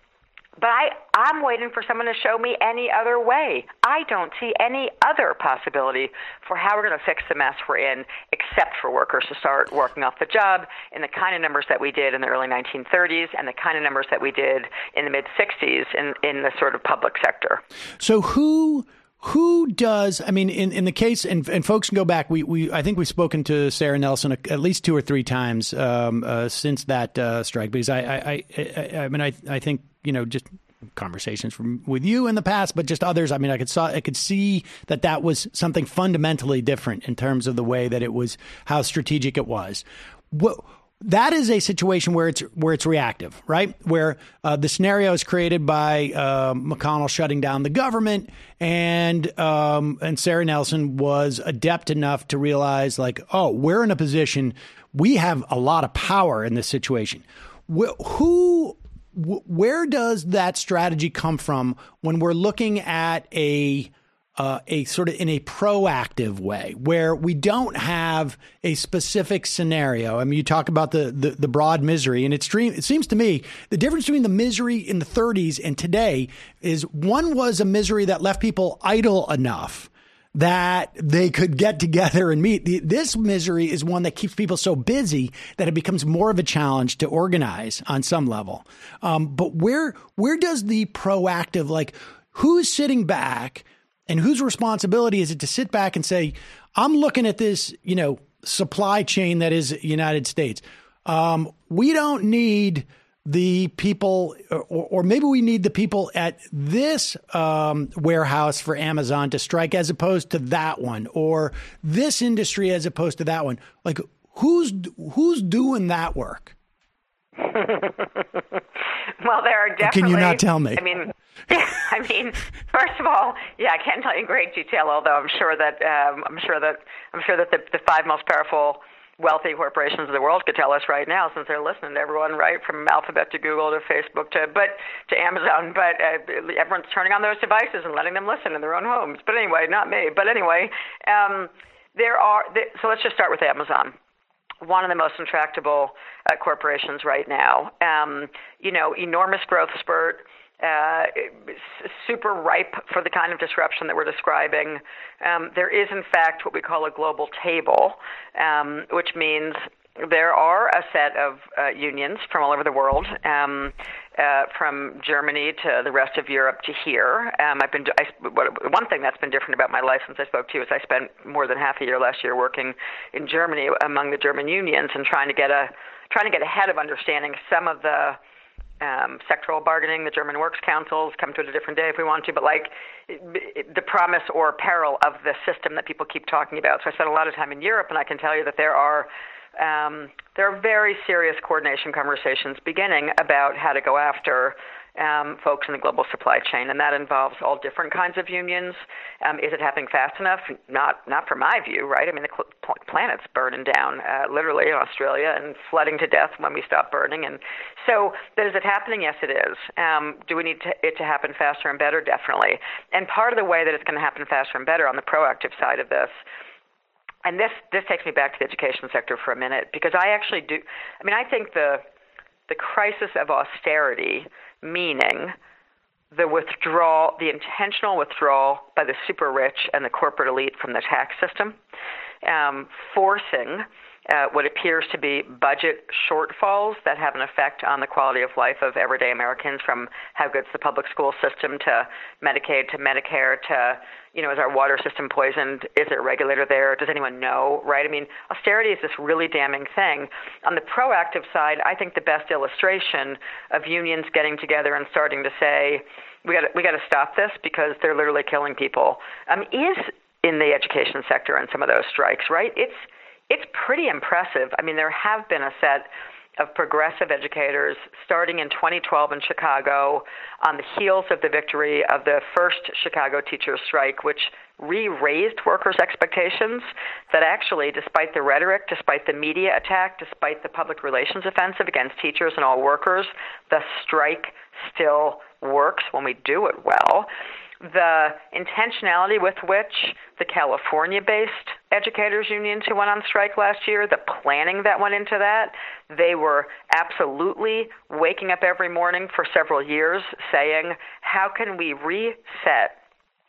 but I, I'm waiting for someone to show me any other way. I don't see any other possibility for how we're going to fix the mess we're in, except for workers to start working off the job in the kind of numbers that we did in the early nineteen thirties and the kind of numbers that we did in the mid-sixties in, in the sort of public sector. So who... Who does, I mean, in, in the case, and, and folks can go back, we, we I think we've spoken to Sarah Nelson at least two or three times um, uh, since that uh, strike, because I, I, I, I mean, I, I think, you know, just conversations from with you in the past, but just others. I mean, I could saw, I could see that that was something fundamentally different in terms of the way that it was, how strategic it was. What, That is a situation where it's where it's reactive, right? Where uh, the scenario is created by uh, McConnell shutting down the government, and um, and Sarah Nelson was adept enough to realize, like, oh, we're in a position, we have a lot of power in this situation. Wh- who, wh- where does that strategy come from when we're looking at a Uh, a sort of in a proactive way where we don't have a specific scenario? I mean, you talk about the the, the broad misery, and it's dream, it seems to me the difference between the misery in the thirties and today is one was a misery that left people idle enough that they could get together and meet. The, this misery is one that keeps people so busy that it becomes more of a challenge to organize on some level. Um, but where where does the proactive, like, who's sitting back? And whose responsibility is it to sit back and say, I'm looking at this, you know, supply chain that is the United States. Um, we don't need the people, or, or maybe we need the people at this um, warehouse for Amazon to strike as opposed to that one, or this industry as opposed to that one. Like, who's who's doing that work? Well, there are definitely. Can you not tell me? I mean, I mean, first of all, yeah, I can't tell you in great detail. Although I'm sure that um, I'm sure that I'm sure that the, the five most powerful, wealthy corporations of the world could tell us right now, since they're listening to everyone, right, from Alphabet to Google to Facebook to but to Amazon. But uh, everyone's turning on those devices and letting them listen in their own homes. But anyway, not me. But anyway, um, there are. There, so let's just start with Amazon. One of the most intractable uh, corporations right now. Um, you know, enormous growth spurt, uh, super ripe for the kind of disruption that we're describing. Um, there is, in fact, what we call a global table, um, which means there are a set of uh, unions from all over the world, um, uh, from Germany to the rest of Europe to here. Um, I've been I, one thing that's been different about my life since I spoke to you is I spent more than half a year last year working in Germany among the German unions and trying to get a trying to get ahead of understanding some of the um, sectoral bargaining. The German Works Councils come to it a different day if we want to, but like the promise or peril of the system that people keep talking about. So I spent a lot of time in Europe, and I can tell you that there are. Um, there are very serious coordination conversations beginning about how to go after um, folks in the global supply chain, and that involves all different kinds of unions. Um, is it happening fast enough? Not, not from my view, right? I mean, the cl- planet's burning down, uh, literally in Australia, and flooding to death when we stop burning. And so, but is it happening? Yes, it is. Um, do we need to, it to happen faster and better? Definitely. And part of the way that it's going to happen faster and better on the proactive side of this. And this, this takes me back to the education sector for a minute, because I actually do, I mean, I think the the crisis of austerity, meaning the withdrawal, the intentional withdrawal by the super rich and the corporate elite from the tax system, um, forcing uh, what appears to be budget shortfalls that have an effect on the quality of life of everyday Americans, from how good's the public school system to Medicaid to Medicare to, you know, is our water system poisoned? Is there a regulator there? Does anyone know, right? I mean, austerity is this really damning thing. On the proactive side, I think the best illustration of unions getting together and starting to say, we got we got to stop this because they're literally killing people, um, is in the education sector and some of those strikes, right? It's It's pretty impressive. I mean, there have been a set of progressive educators starting in twenty twelve in Chicago on the heels of the victory of the first Chicago teachers' strike, which re-raised workers' expectations that actually, despite the rhetoric, despite the media attack, despite the public relations offensive against teachers and all workers, the strike still works when we do it well. The intentionality with which the California-based educators unions who went on strike last year, the planning that went into that, they were absolutely waking up every morning for several years saying, how can we reset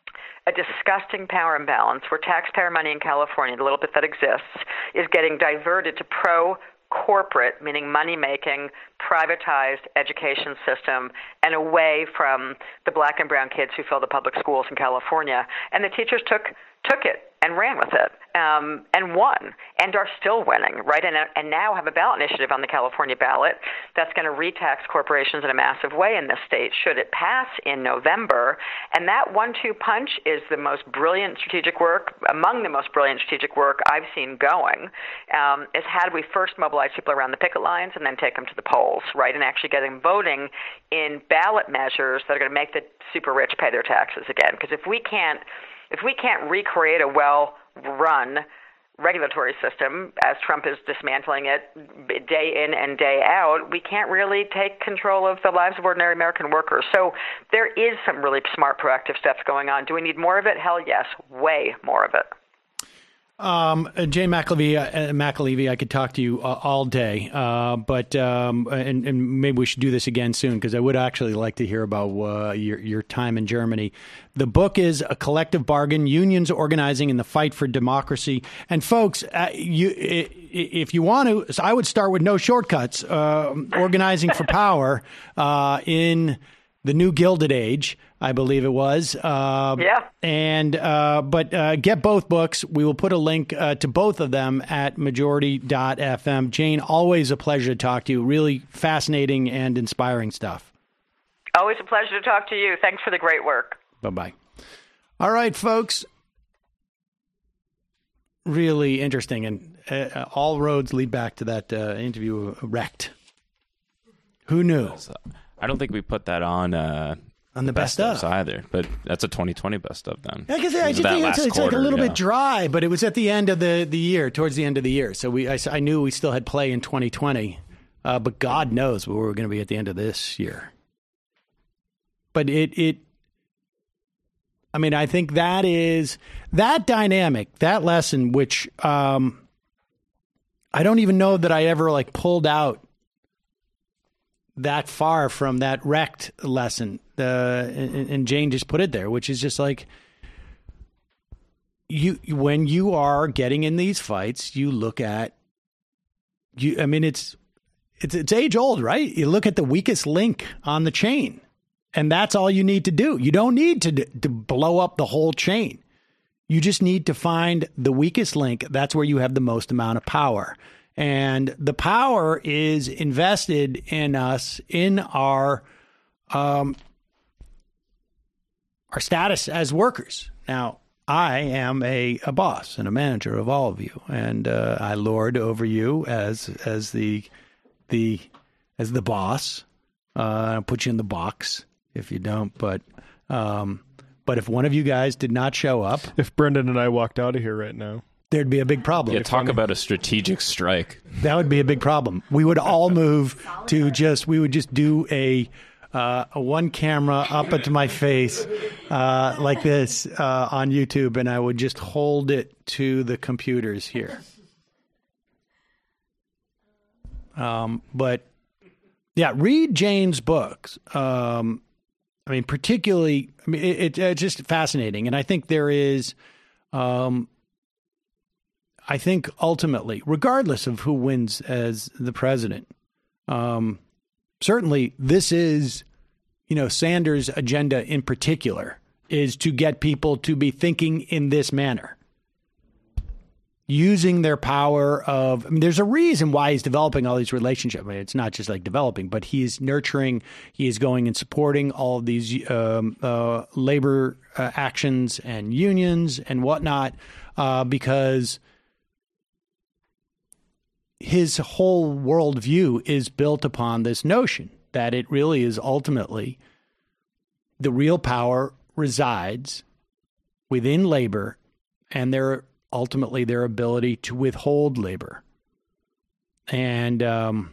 a disgusting power imbalance where taxpayer money in California, the little bit that exists, is getting diverted to pro corporate, meaning money-making, privatized education system, and away from the black and brown kids who fill the public schools in California. And the teachers took took it and ran with it, um, and won, and are still winning, right? And, and now have a ballot initiative on the California ballot that's going to retax corporations in a massive way in this state, should it pass in November. And that one two punch is the most brilliant strategic work, among the most brilliant strategic work I've seen going, um, is how do we first mobilize people around the picket lines and then take them to the polls, right? And actually get them voting in ballot measures that are going to make the super rich pay their taxes again. Because if we can't If we can't recreate a well-run regulatory system, as Trump is dismantling it day in and day out, we can't really take control of the lives of ordinary American workers. So there is some really smart, proactive stuff going on. Do we need more of it? Hell yes, way more of it. Um, Jane McAlevey, uh, McAlevey, I could talk to you uh, all day, uh, but um, and, and maybe we should do this again soon, because I would actually like to hear about uh, your your time in Germany. The book is A Collective Bargain: Unions Organizing in the Fight for Democracy. And folks, uh, you if you want to, so I would start with no shortcuts. Uh, organizing for power uh, in The New Gilded Age, I believe it was. Uh, yeah. And uh, but uh, get both books. We will put a link uh, to both of them at majority dot f m. Jane, always a pleasure to talk to you. Really fascinating and inspiring stuff. Always a pleasure to talk to you. Thanks for the great work. Bye-bye. All right, folks. Really interesting. And uh, all roads lead back to that uh, interview wrecked. Who knew? I don't think we put that on uh, on the best, best of either, but that's a twenty twenty best of then. I guess I just think it's, it's quarter, like a little yeah. bit dry, but it was at the end of the, the year, towards the end of the year. So we I, I knew we still had play in twenty twenty, uh, but God knows where we're going to be at the end of this year. But it it, I mean, I think that is that dynamic, that lesson, which um, I don't even know that I ever like pulled out that far from that wrecked lesson. Uh, and, and Jane just put it there, which is just like, you when you are getting in these fights, you look at you. I mean, it's it's it's age old, right? You look at the weakest link on the chain, and that's all you need to do. You don't need to to blow up the whole chain. You just need to find the weakest link. That's where you have the most amount of power. And the power is invested in us, in our um, our status as workers. Now, I am a, a boss and a manager of all of you, and uh, I lord over you as as the the as the boss. Uh, I'll put you in the box if you don't. But um, but if one of you guys did not show up, if Brendan and I walked out of here right now, there'd be a big problem. Yeah, talk about a strategic strike. That would be a big problem. We would all move to just, we would just do a uh, a one camera up into my face uh, like this uh, on YouTube, and I would just hold it to the computers here. Um, but yeah, read Jane's books. Um, I mean, particularly, I mean, it, it, it's just fascinating. And I think there is, um, I think ultimately, regardless of who wins as the president, um, certainly this is, you know, Sanders' agenda in particular is to get people to be thinking in this manner, using their power of, I mean, there's a reason why he's developing all these relationships. I mean, it's not just like developing, but he's nurturing, he is going and supporting all of these um, uh, labor uh, actions and unions and whatnot, uh, because his whole worldview is built upon this notion that it really is ultimately the real power resides within labor and their ultimately their ability to withhold labor. And um,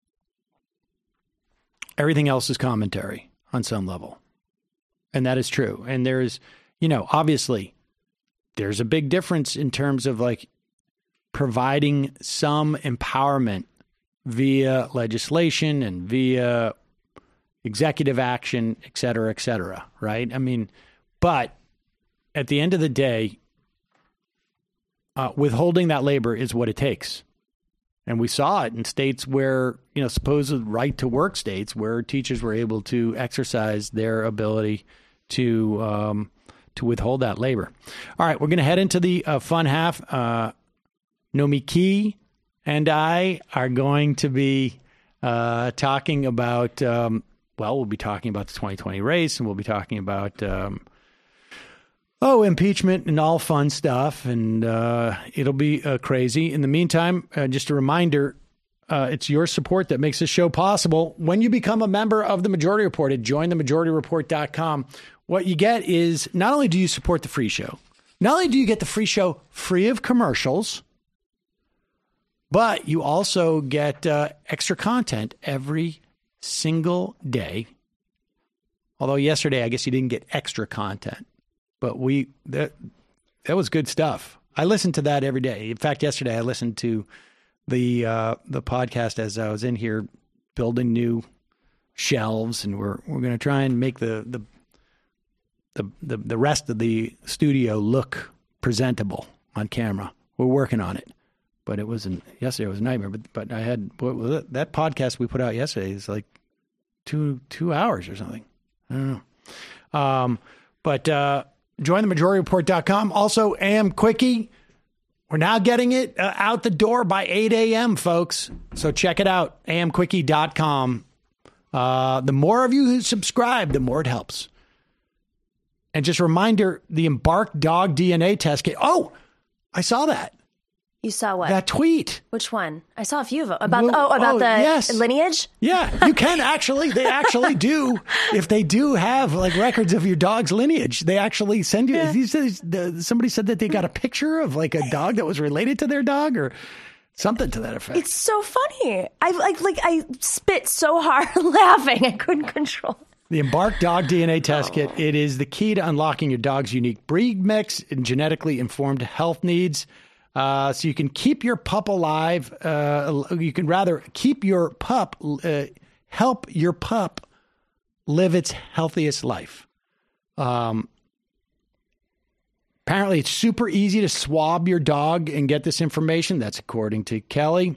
everything else is commentary on some level. And that is true. And there's, you know, obviously there's a big difference in terms of like providing some empowerment via legislation and via executive action, et cetera, et cetera, right? I mean, but at the end of the day, uh, withholding that labor is what it takes. And we saw it in states where, you know, supposed right to work states where teachers were able to exercise their ability to um, to withhold that labor. All right, we're going to head into the uh, fun half. Uh, Nomiki and I are going to be uh, talking about, um, well, we'll be talking about the twenty twenty race, and we'll be talking about, um, oh, impeachment and all fun stuff, and uh, it'll be uh, crazy. In the meantime, uh, just a reminder, uh, it's your support that makes this show possible. When you become a member of The Majority Report at join the majority report dot com, what you get is not only do you support the free show, not only do you get the free show free of commercials, but you also get uh, extra content every single day. Although yesterday, I guess you didn't get extra content, but we that that was good stuff. I listened to that every day. In fact, yesterday I listened to the uh, the podcast as I was in here building new shelves, and we're we're going to try and make the the, the the the rest of the studio look presentable on camera. We're working on it. But it wasn't, yesterday was a nightmare. But but I had, what was it? That podcast we put out yesterday is like two two hours or something. I don't know. Um, but uh, join the majority report dot com. Also, A M Quickie. We're now getting it uh, out the door by eight a.m., folks. So check it out, A M quickie dot com. Uh, the more of you who subscribe, the more it helps. And just a reminder, the Embark Dog D N A test kit. Oh, I saw that. You saw what? That tweet. Which one? I saw a few of them. About Well, oh, about oh, the yes. lineage? Yeah, you can actually. They actually do. If they do have like records of your dog's lineage, they actually send you. Yeah. These, these, the, somebody said that they got a picture of like a dog that was related to their dog or something to that effect. It's so funny. I like like I spit so hard laughing I couldn't control it. The Embark Dog D N A Test Kit. It is the key to unlocking your dog's unique breed mix and genetically informed health needs. Uh, so you can keep your pup alive. Uh, you can rather keep your pup, uh, help your pup live its healthiest life. Um, apparently, it's super easy to swab your dog and get this information. That's according to Kelly.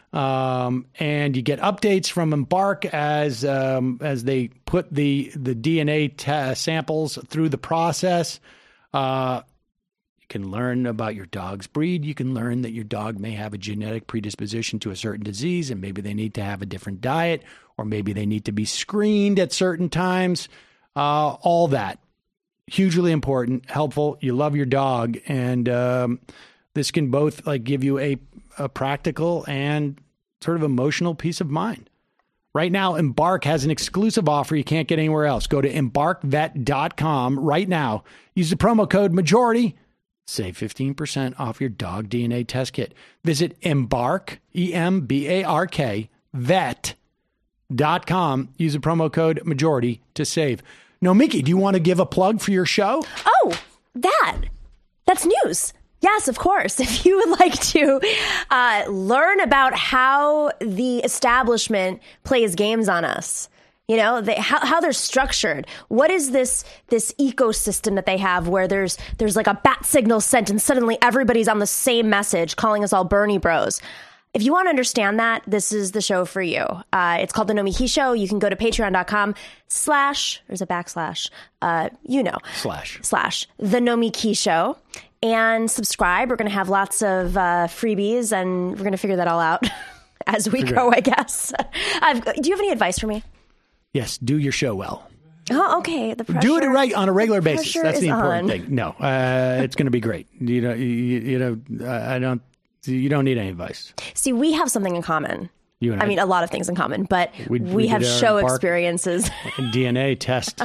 Um, and you get updates from Embark as um, as they put the the D N A t- samples through the process. Uh, you can learn about your dog's breed. You can learn that your dog may have a genetic predisposition to a certain disease, and maybe they need to have a different diet, or maybe they need to be screened at certain times. Uh, all that hugely important, helpful. You love your dog, and um, this can both like give you a a practical and sort of emotional peace of mind. Right now, Embark has an exclusive offer you can't get anywhere else. Go to embark vet dot com right now. Use the promo code MAJORITY. Save fifteen percent off your dog D N A test kit. Visit Embark, E M B A R K, vet dot com. Use the promo code MAJORITY to save. No, Mickey, do you want to give a plug for your show? Oh, that. That's news. Yes, of course. If you would like to uh, learn about how the establishment plays games on us, you know, they, how, how they're structured. What is this this ecosystem that they have where there's there's like a bat signal sent and suddenly everybody's on the same message calling us all Bernie bros. If you want to understand that, this is the show for you. Uh, it's called The Nomiki Show. You can go to patreon.com slash, there's a backslash, uh, you know. Slash. Slash. The Nomiki Show. And subscribe. We're going to have lots of uh, freebies, and we're going to figure that all out as we Figure go, it. I guess. I've, do you have any advice for me? Yes, do your show well. Oh, okay. The pressure, Do it right on a regular the basis. pressure That's the is important on. thing. No, uh, it's going to be great. You know, you, you know, I don't. You don't need any advice. See, we have something in common. You and I. I mean, a lot of things in common, but We- we, we have did our show Embark- experiences. D N A test.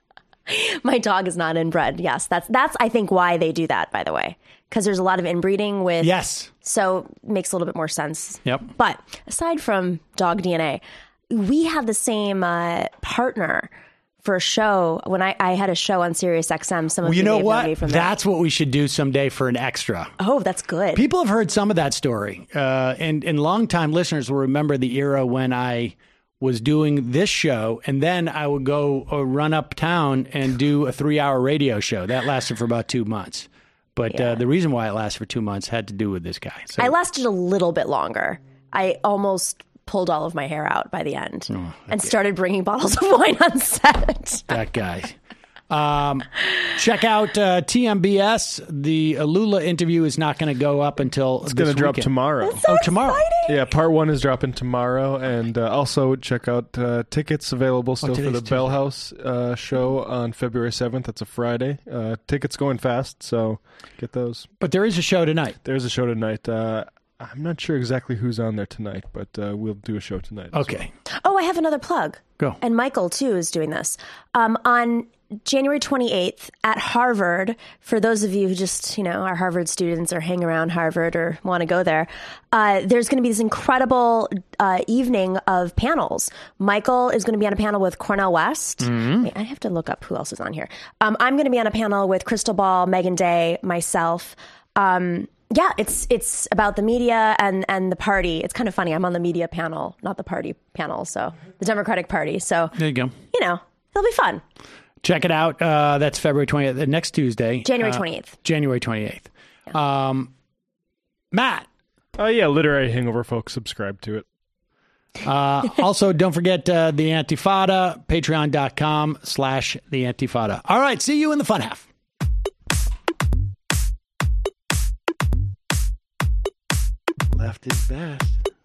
My dog is not inbred. Yes, that's that's I think why they do that. By the way, because there's a lot of inbreeding with. Yes. So it makes a little bit more sense. Yep. But aside from dog D N A, we have the same uh, partner for a show. When I, I had a show on Sirius X M, some of Well, you you know may have known me what? from that. That's what we should do someday for an extra. Oh, that's good. People have heard some of that story, uh, and and longtime listeners will remember the era when I was doing this show, and then I would go uh, run uptown and do a three-hour radio show. That lasted for about two months. But Yeah. uh, the reason why it lasted for two months had to do with this guy. So I lasted a little bit longer. I almost pulled all of my hair out by the end Oh, and started bringing bottles of wine on set. that guy. Um, check out uh, T M B S. The Alula interview is not going to go up until It's going to drop tomorrow. oh, tomorrow. Yeah, part one is dropping tomorrow, and uh, also check out uh, tickets available still for today's the Tuesday. Bell House uh, show on February seventh. That's a Friday. Uh, tickets going fast, so get those. But there is a show tonight. There's a show tonight. Uh, I'm not sure exactly who's on there tonight, but uh, we'll do a show tonight. as Okay. Oh, I have another plug. Go. And Michael, too, is doing this. Um, on January twenty-eighth at Harvard, for those of you who just, you know, are Harvard students or hang around Harvard or want to go there, uh, there's going to be this incredible uh, evening of panels. Michael is going to be on a panel with Cornel West. Wait, I have to look up who else is on here. Um, I'm going to be on a panel with Crystal Ball, Megan Day, myself. Um, yeah, it's it's about the media and, and the party. It's kind of funny. I'm on the media panel, not the party panel. So the Democratic Party. So, There you go. you know, it'll be fun. Check it out. Uh, that's February twentieth, uh, next Tuesday. January Uh, twenty-eighth. January twenty-eighth. Um, Matt, Oh, yeah, Literary Hangover, folks. Subscribe to it. Uh, also, don't forget uh, the Antifada, patreon.com slash the Antifada. All right, see you in the fun half. Left is best.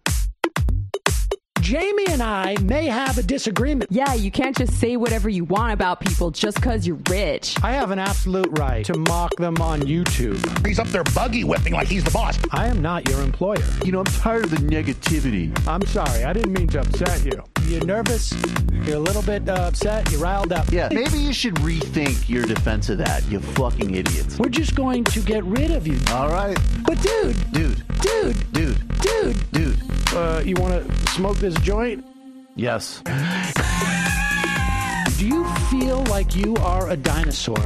Jamie and I may have a disagreement. Yeah, you can't just say whatever you want about people just because you're rich. I have an absolute right to mock them on YouTube. He's up there buggy whipping like he's the boss. I am not your employer. You know, I'm tired of the negativity. I'm sorry. I didn't mean to upset you. You're nervous. You're a little bit uh, upset. You're riled up. Yeah, maybe you should rethink your defense of that, you fucking idiots. We're just going to get rid of you. All right. But dude. Dude. Dude. Dude. Dude. Dude. Uh, you want to smoke this joint? Yes. Do you feel like you are a dinosaur?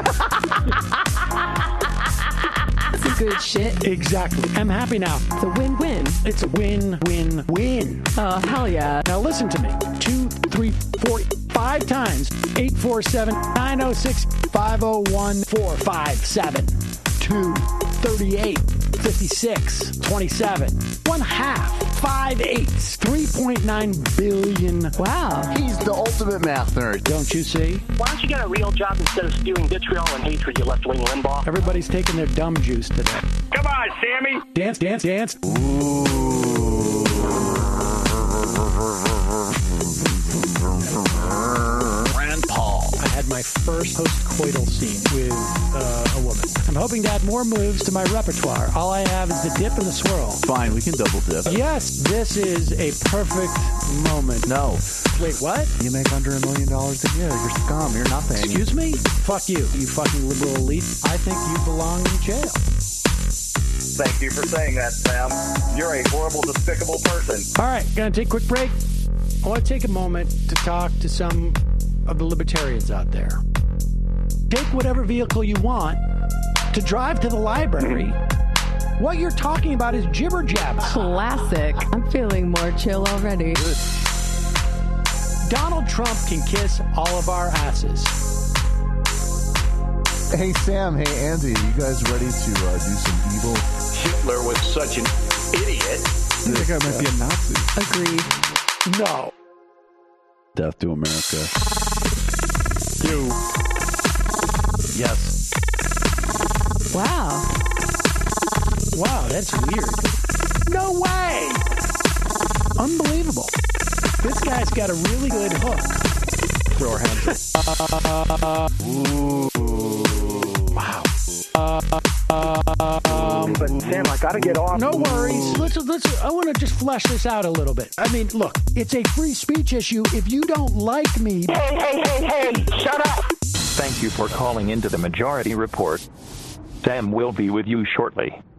That's a good shit. Exactly. I'm happy now. It's a win-win. It's a win-win-win. Oh, hell yeah. Now listen to me. Two, three, four, five times. eight four seven, nine oh six, five oh one, four five seven. two, thirty-eight, fifty-six, twenty-seven. One half. Five eighths. three point nine billion. Wow. He's the ultimate math nerd. Don't you see? Why don't you get a real job instead of spewing vitriol and hatred, you left-wing Limbaugh? Everybody's taking their dumb juice today. Come on, Sammy. Dance, dance, dance. Rand Paul. I had my first post-coital scene with uh, a woman. I'm hoping to add more moves to my repertoire. All I have is the dip and the swirl. Fine, we can double dip. Yes, this is a perfect moment. No. Wait, what? You make under a million dollars a year. You're scum. You're nothing. Excuse me? Fuck you, you fucking liberal elite. I think you belong in jail. Thank you for saying that, Sam. You're a horrible, despicable person. All right, gonna take a quick break. I want to take a moment to talk to some of the libertarians out there. Take whatever vehicle you want to drive to the library. What you're talking about is jibber jabber. Classic. I'm feeling more chill already. Good. Donald Trump can kiss all of our asses. Hey, Sam. Hey, Andy. You guys ready to uh, do some evil? Hitler was such an idiot. That guy might be a Nazi. Agreed. No. Death to America. You. Yes. Wow. Wow, that's weird. No way! Unbelievable. This guy's got a really good hook. Throw our hands up. Ooh. Wow. Um, but Sam, I gotta get off. No worries. Let's let's. I want to just flesh this out a little bit. I mean, look, it's a free speech issue. If you don't like me, hey, hey, hey, hey, shut up! Thank you for calling into the Majority Report. Sam will be with you shortly.